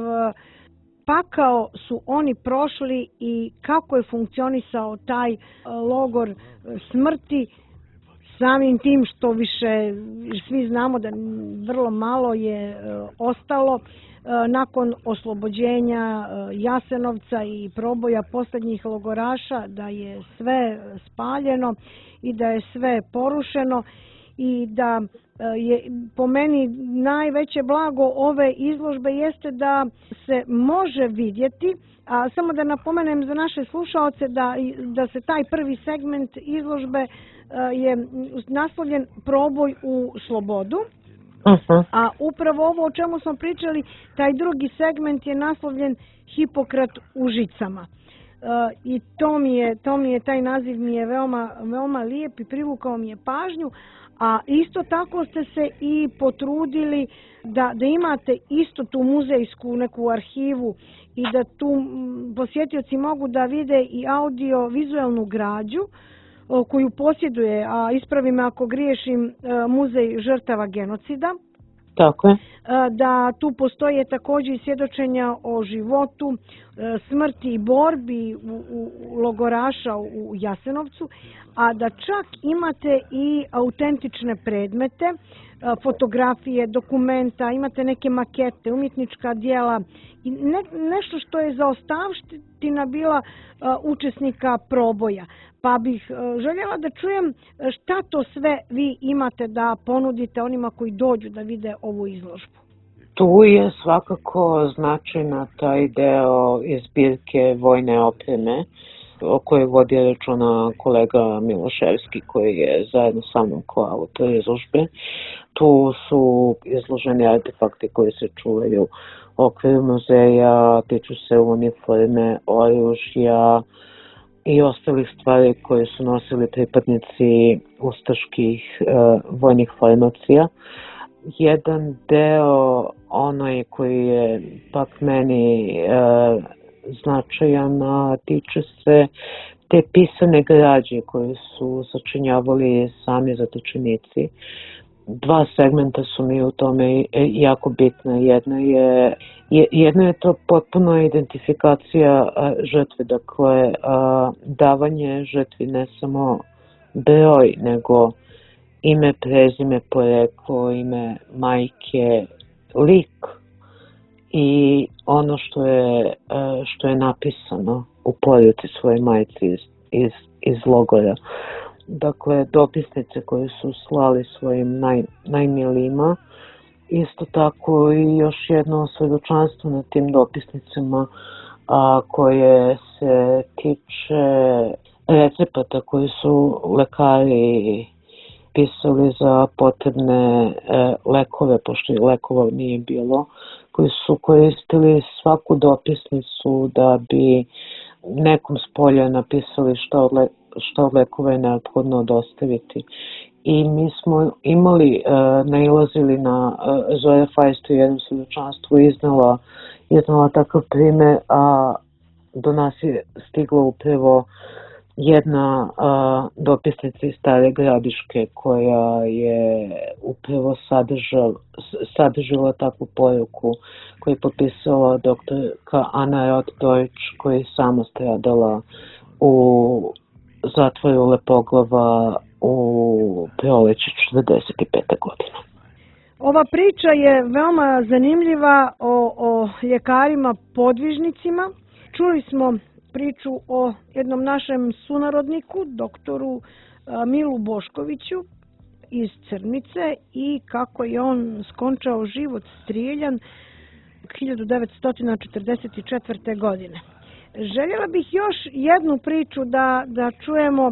pakao su oni prošli i kako je funkcionisao taj logor smrti, samim tim što više svi znamo da vrlo malo je ostalo nakon oslobođenja Jasenovca i proboja posljednjih logoraša, da je sve spaljeno i da je sve porušeno i da je po meni najveće blago ove izložbe jeste da se može vidjeti, a samo da napomenem za naše slušaoce da, da se taj prvi segment izložbe je naslovljen Proboj u slobodu, uh-huh. a upravo ovo o čemu smo pričali, taj drugi segment je naslovljen Hipokrat u žicama. I to mi je, to mi je, taj naziv mi je veoma, veoma lijep i privukao mi je pažnju, a isto tako ste se i potrudili da, da imate isto tu muzejsku neku arhivu i da tu posjetioci mogu da vide i audio-vizualnu građu koju posjeduje, a ispravi me ako griješim, Muzej žrtava genocida. Tako je. Da tu postoje također i svjedočenja o životu, smrti i borbi u, u logoraša u Jasenovcu, a da čak imate i autentične predmete, fotografije, dokumenta, imate neke makete, umjetnička djela i ne, nešto što je zaostavština bila učesnika proboja. Pa bih željela da čujem šta to sve vi imate da ponudite onima koji dođu da vide ovu izložbu. Tu je svakako značajna taj deo iz zbirke vojne opreme o kojoj vodi računa kolega Miloševski koji je zajedno sa mnom kao autor izložbe. Tu su izloženi artefakti koji se čuvaju u okviru muzeja, tiču se uniforme, oružja i ostalih stvari koje su nosili pripadnici ustaških e, vojnih formacija. Jedan deo, onaj koji je pak meni e, značajan, tiče se te pisane građe koje su sačinjavali sami zatočenici. Dva segmenta su mi u tome jako bitne. Jedna je, jedna je to potpuno identifikacija žrtve, dakle davanje žrtvi ne samo broj, nego ime, prezime, poreklo, ime majke, lik i ono što je, što je napisano u poruci svoje majci iz, iz, iz logora. Dakle, dopisnice koje su slali svojim naj, najmilijima. Isto tako i još jedno svjedočanstvo na tim dopisnicama a, koje se tiče recepata koji su lekari pisali za potrebne e, lekove, pošto i lekova nije bilo, koji su koristili svaku dopisnicu da bi nekom s polja napisali šta od, le, šta od lekova je neophodno dostaviti. I mi smo imali, e, nailazili na e, Zora Fajstu jednom svjedočanstvu, iznala, iznala takav primjer, a do nas je stigla upravo jedna a, dopisnica iz Stare Gradiške koja je upravo sadržala, sadržala takvu poruku koju je potpisala doktorka Ana Roth-Deutsch koja je sama stradala u zatvoru Lepoglava u proleće četrdeset pete godine. Ova priča je veoma zanimljiva o, o ljekarima podvižnicima. Čuli smo priču o jednom našem sunarodniku, doktoru Milu Boškoviću iz Crnice i kako je on skončao život strijeljan hiljadu devetsto četrdeset četvrte. godine. Željela bih još jednu priču da, da čujemo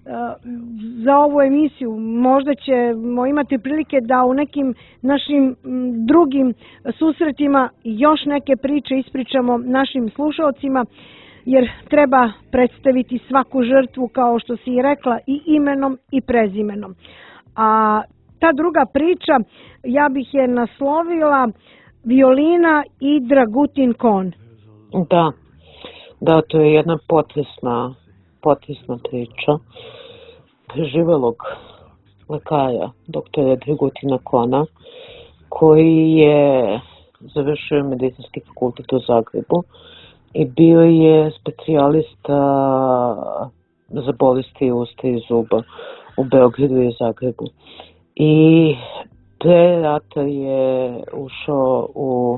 za ovu emisiju. Možda ćemo imati prilike da u nekim našim drugim susretima još neke priče ispričamo našim slušalcima. jer treba predstaviti svaku žrtvu, kao što si i rekla, i imenom i prezimenom. A ta druga priča, ja bih je naslovila Violina i Dragutin Kon. Da, da, to je jedna potresna, potresna priča preživelog lekara, doktora Dragutina Kona, koji je završio medicinski fakultet u Zagrebu i bio je specijalista za bolesti usta i zuba u Beogradu i Zagrebu. I pre rata je ušao u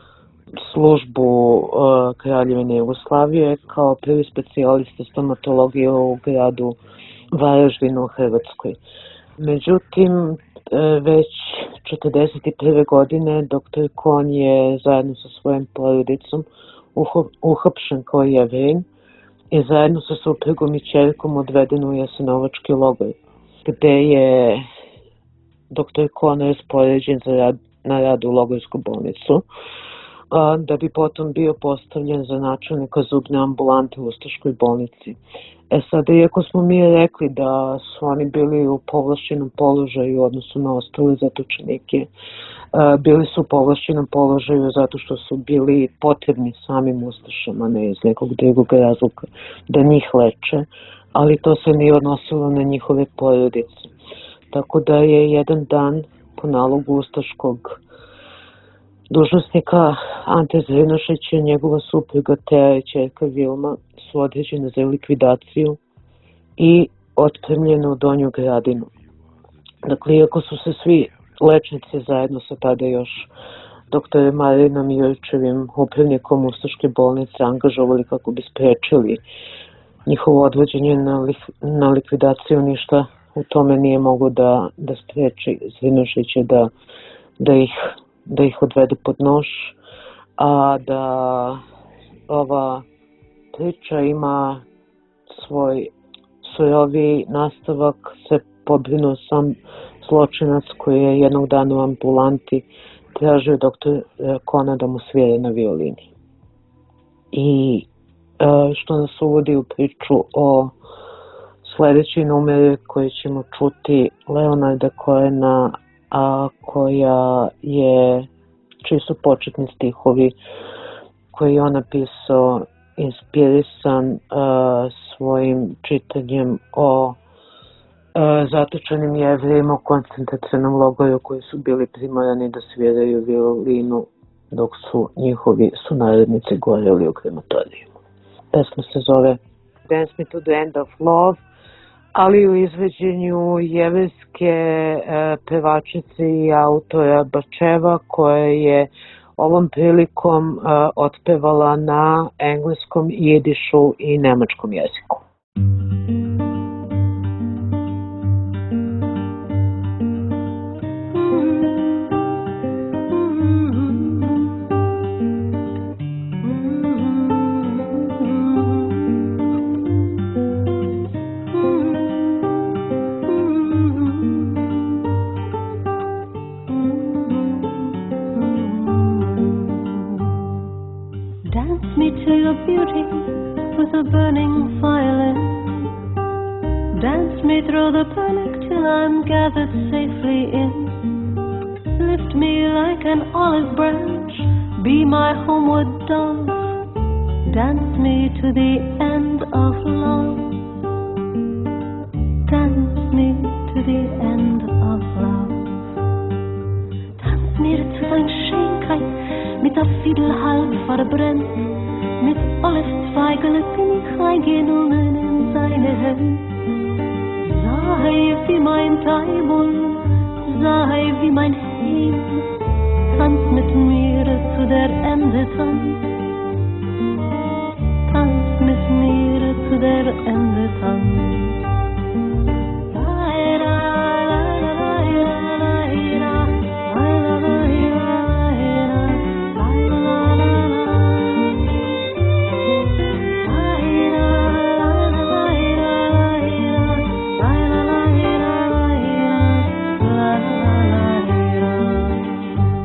službu uh, Kraljevine Jugoslavije kao prvi specijalista stomatologije u gradu Varaždinu u Hrvatskoj. Međutim, već četrdeset prve godine doktor Kon je zajedno sa svojom porodicom uhapšen kao Jevrin i zajedno sa suprugom i ćerkom odveden u Jasenovački logor, gde je doktor Kon raspoređen za rad, na rad u logorsku bolnicu, a, da bi potom bio postavljen za načelnika zubne ambulante u Ustaškoj bolnici. E sada, iako smo mi rekli da su oni bili u povlašćenom položaju u odnosu na ostale zatočenike, bili su u povlašćenom položaju zato što su bili potrebni samim Ustašama, ne iz nekog drugog razloga, da njih leče, ali to se nije odnosilo na njihove porodice. Tako da je jedan dan po nalogu ustaškog dužnosnika Ante Zrinošića i njegova supruga Teja i ćerka Vilma su određene za likvidaciju i otpremljene u Donju Gradinu. Dakle, iako su se svi lečnici zajedno sa tada još doktorem Marinom Jurčevim, upravnikom Ustaške bolnice, angažovali kako bi sprečili njihovo odvođenje na, lik, na likvidaciju, ništa u tome nije mogo da, da spreči Zrinošića da, da ih da ih odvede pod nož, a da ova priča ima svoj surovi nastavak, se pobrinuo sam zločinac koji je jednog dana u ambulanti tražio doktor Kona da mu svire na violini. I što nas uvodi u priču o sledeći numeri koji ćemo čuti Leonarda Cohena, a koja je, čiji su početni stihovi koji je on napisao inspirisan uh, svojim čitanjem o uh, zatočenim Jevrejima u koncentracionom logoru koji su bili primorani da sviraju violinu dok su njihovi sunarodnici goreli u krematoriju. Pesma se zove Dance Me to the End of Love, ali u izveđenju jevrejske e, pevačice i autora Bačeva, koja je ovom prilikom e, otpevala na engleskom, jidišu i nemačkom jeziku.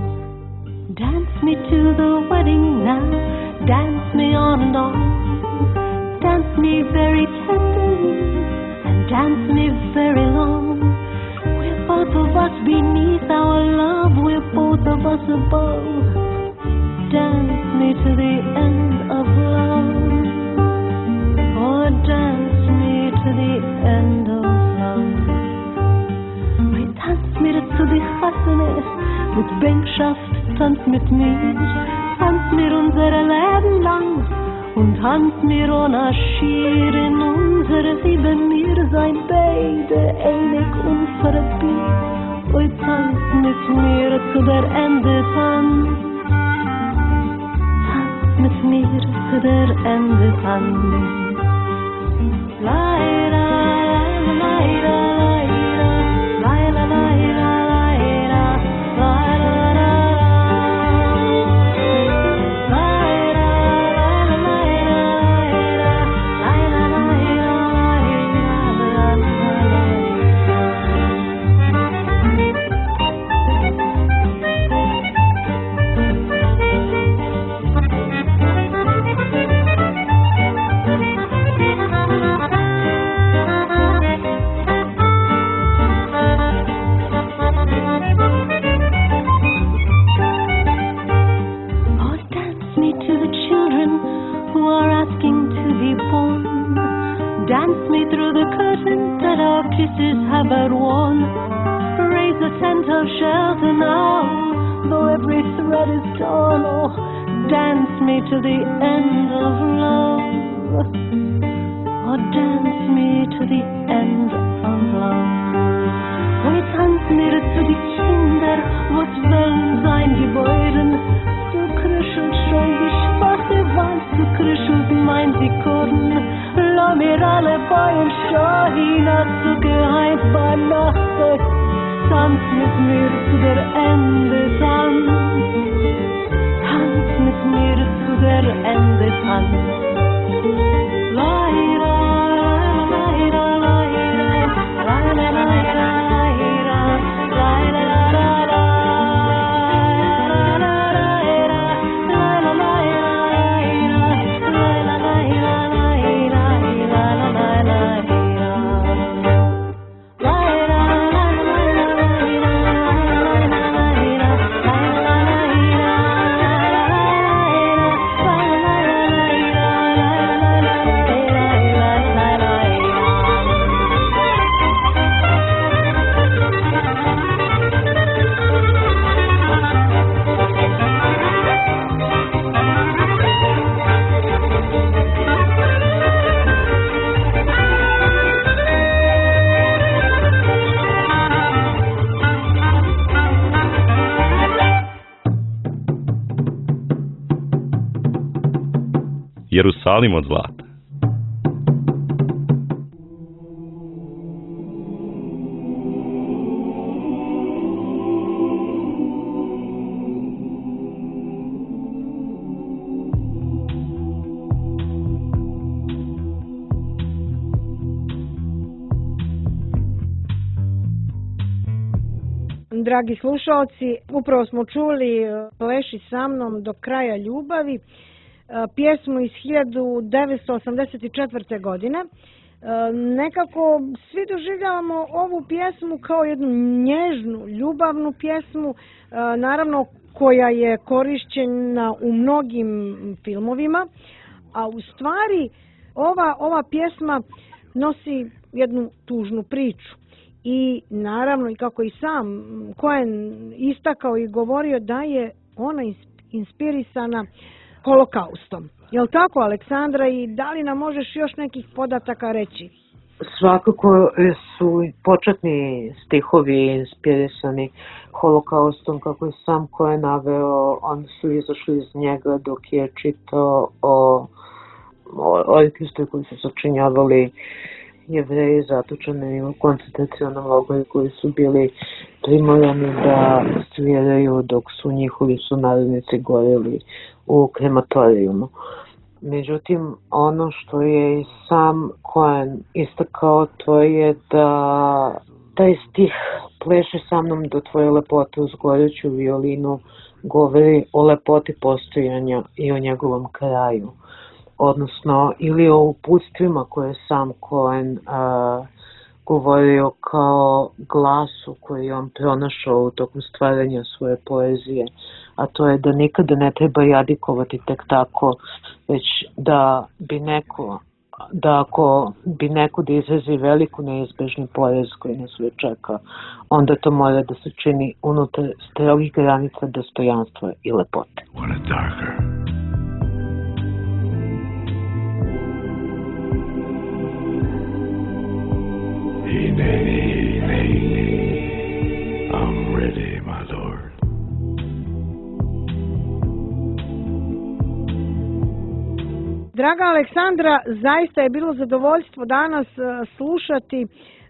Dance me on and on. of us beneath, our love we're both of us above. Dance me to the end of love. Oh, dance me to the end of love. Oi, tanz mir zu die Hasene, mit Bänkschaft tanz mit mir, tanz mir unsere Leben lang und tanz mir ohne Schier in unsere Liebe, mir sein beide einig und verbiet. Oi, tanz mit mir zu der Ende, tanz, tanz mit mir zu der Ende, tanz. Laira, laira, laira, laira, laira, laira, laira, dance me through the curtain that our kisses have outworn. Raise the tent of shelter now, though every thread is torn. Oh, dance me to the end of love. Oh, dance me to the end of love. Oh, tanz mir zu die Kinder, was wollen sein geboren. Du krischelst schon die schwache Wand, du krischelst mein Sekunden. Lass mir alle Beine schau hinaus zu geheimt bei Nacht. Tanz mit mir zu der Ende, tanz. Tanz mit mir zu der Ende, tanz. Laira, laira, laira, laira, laira, laira, laira, laira. Jerusalim od zlata. Dragi slušalci, upravo smo čuli Pleši sa mnom do kraja ljubavi, pjesmu iz hiljadu devetsto osamdeset četvrte. godine. Nekako svi doživljavamo ovu pjesmu kao jednu nježnu, ljubavnu pjesmu, naravno koja je korišćena u mnogim filmovima, a u stvari ova, ova pjesma nosi jednu tužnu priču. I naravno, i kako i sam Cohen istakao i govorio, da je ona inspirisana Holokaustom. Je li tako, Aleksandra, i da li nam možeš još nekih podataka reći? Svakako su početni stihovi inspirisani Holokaustom, kako je sam Cohen naveo, oni su izašli iz njega dok je čitao o, o orkestru koji su sačinjavali Jevreji zatočeni u koncentracionom logoru, koji su bili primorani da sviraju dok su njihovi sunarodnici goreli u krematorijumu. Međutim, ono što je i sam Cohen istakao, to je da taj stih Pleši sa mnom do tvoje lepote uz goreću violinu govori o lepoti postojanja i o njegovom kraju, odnosno ili o uputstvima koje sam Cohen uh, govorio kao glasu koji je on pronašao tokom stvaranja svoje poezije, a to je da nikada ne treba jadikovati tek tako, već da bi neko, da ako bi neko da izrazi veliku neizbežni poraz koji nas uvijek čeka, onda to mora da se čini unutar strogih granica dostojanstva i lepote. Hineni, hineni, I'm ready, my lord. Draga Aleksandra, zaista je bilo zadovoljstvo danas slušati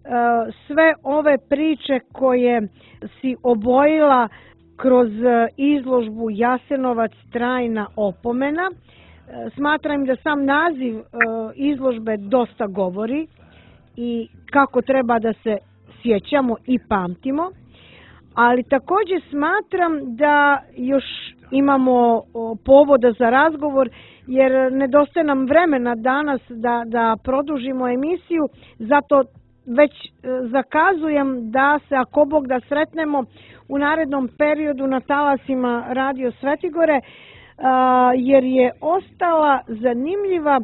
sve ove priče koje si obojila kroz izložbu Jasenovac trajna opomena. Smatram da sam naziv izložbe dosta govori i kako treba da se sjećamo i pamtimo, ali također smatram da još imamo povoda za razgovor, jer nedostaje nam vremena danas da, da produžimo emisiju, zato već zakazujem da se, ako Bog da, sretnemo u narednom periodu na talasima Radio Svetigore, jer je ostala zanimljiva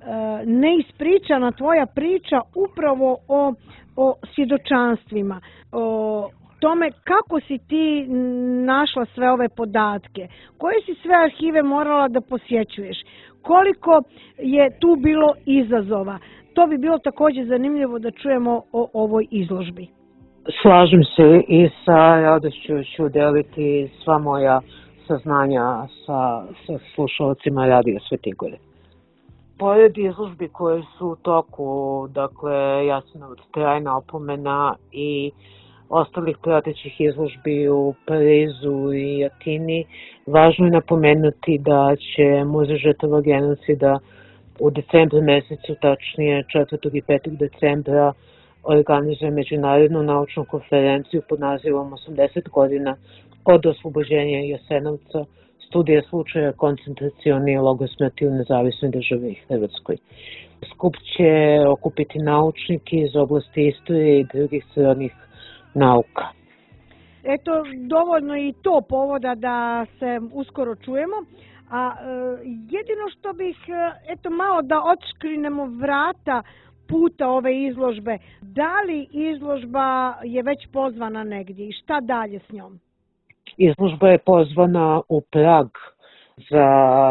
neispričana tvoja priča upravo o, o svjedočanstvima, o tome kako si ti našla sve ove podatke, koje si sve arhive morala da posjećuješ, koliko je tu bilo izazova. To bi bilo također zanimljivo da čujemo o ovoj izložbi. Slažem se i sa radošću ću deliti sva moja saznanja sa, sa slušalcima Radio Svetigore. Pored izložbi koje su u toku, dakle Jasenovac trajna opomena i ostalih pratećih izložbi u Parizu i Atini, važno je napomenuti da će Muzej žrtava genocida u decembru mesecu, tačnije četvrtog i petog decembra, organizuje međunarodnu naučnu konferenciju pod nazivom osamdeset godina od oslobođenja Jasenovca, studija slučaja koncentracioni logor smrti u nezavisnoj državi Hrvatskoj. Skup će okupiti naučnike iz oblasti istorije i drugih srodnih nauka. Eto, dovoljno i to povoda da se uskoro čujemo. A e, jedino što bih, eto, malo da odškrinemo vrata puta ove izložbe. Da li izložba je već pozvana negdje i šta dalje s njom? Izložba je pozvana u Prag za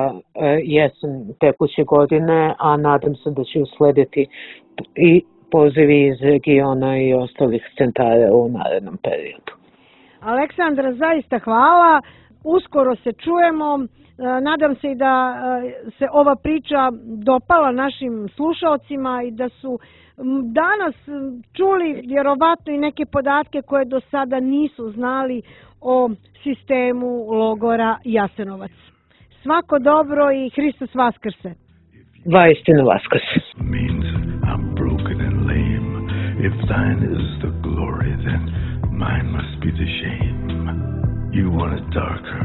jesen tekuće godine, a nadam se da će uslediti i pozivi iz regiona i ostalih centara u narednom periodu. Aleksandra, zaista hvala. Uskoro se čujemo. Nadam se i da se ova priča dopala našim slušalcima i da su danas čuli vjerovatno i neke podatke koje do sada nisu znali o sistemu logora Jasenovac. Svako dobro i Hristos Vaskrse. Vaistinu Vaskrse. Means I'm broken and lame. If thine is the glory, then mine must be the shame. You want it darker.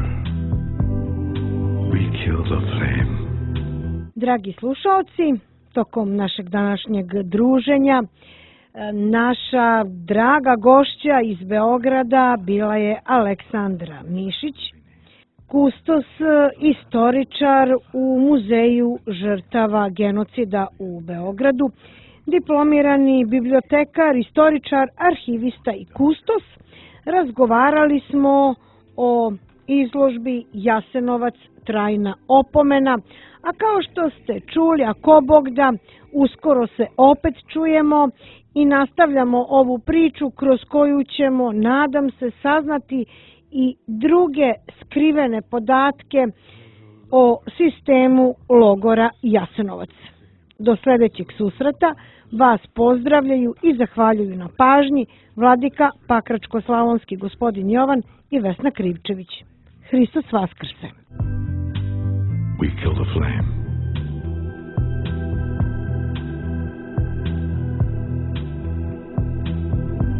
We kill the flame. Dragi slušalci, tokom našeg današnjeg druženja naša draga gošća iz Beograda bila je Aleksandra Mišić, kustos, istoričar u Muzeju žrtava genocida u Beogradu, diplomirani bibliotekar, istoričar, arhivista i kustos. Razgovarali smo o izložbi Jasenovac trajna opomena, a kao što ste čuli, ako Bog da, uskoro se opet čujemo i nastavljamo ovu priču kroz koju ćemo, nadam se, saznati i druge skrivene podatke o sistemu logora Jasenovac. Do sljedećeg susreta vas pozdravljaju i zahvaljuju na pažnji vladika Pakračko-slavonski gospodin Jovan i Vesna Krivčević. Hristos Vaskrse. We kill the flame.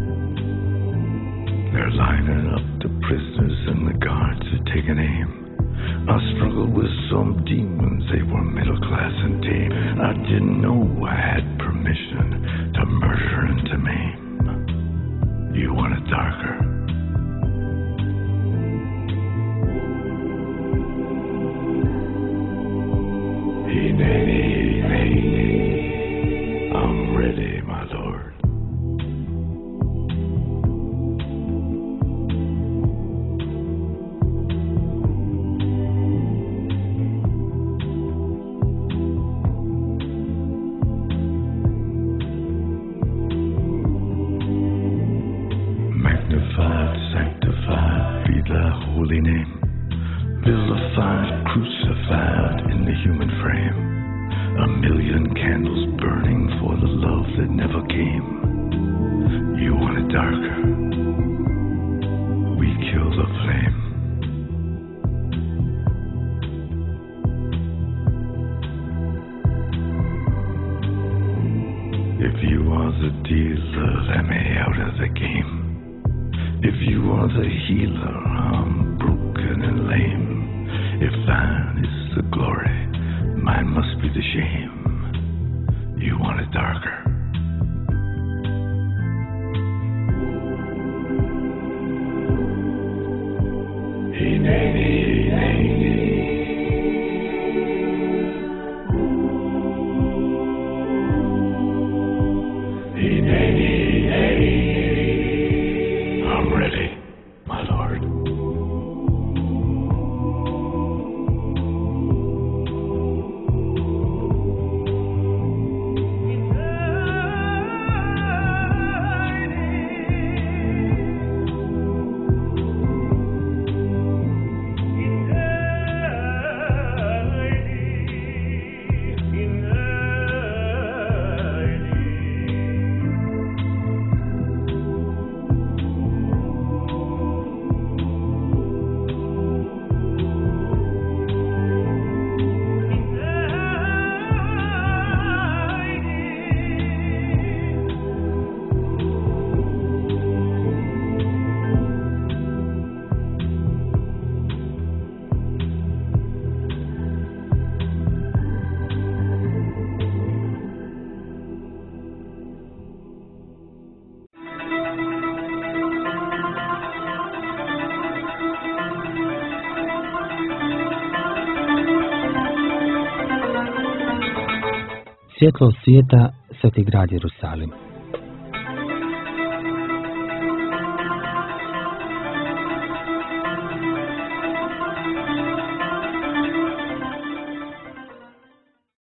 They're lining up the prisoners and the guards are taking aim. I struggled with some demons, they were middle class and tame. I didn't know I had permission to murder and to maim. You want it darker? Hineni, hineni, I'm ready, my lord. Magnified, sanctified be thy holy name. Vilified, crucified in the human frame. A million candles burning for the love that never came. You want it darker? We kill the flame. If you are the dealer, let me out of the game. If you are the healer, I'm broken and lame. If thine is the glory, mine must be the shame. You want it darker? Hineni, hineni. Hineni, hineni. I'm ready, my lord. Svjetlo svijeta, Sveti grad Jerusalim.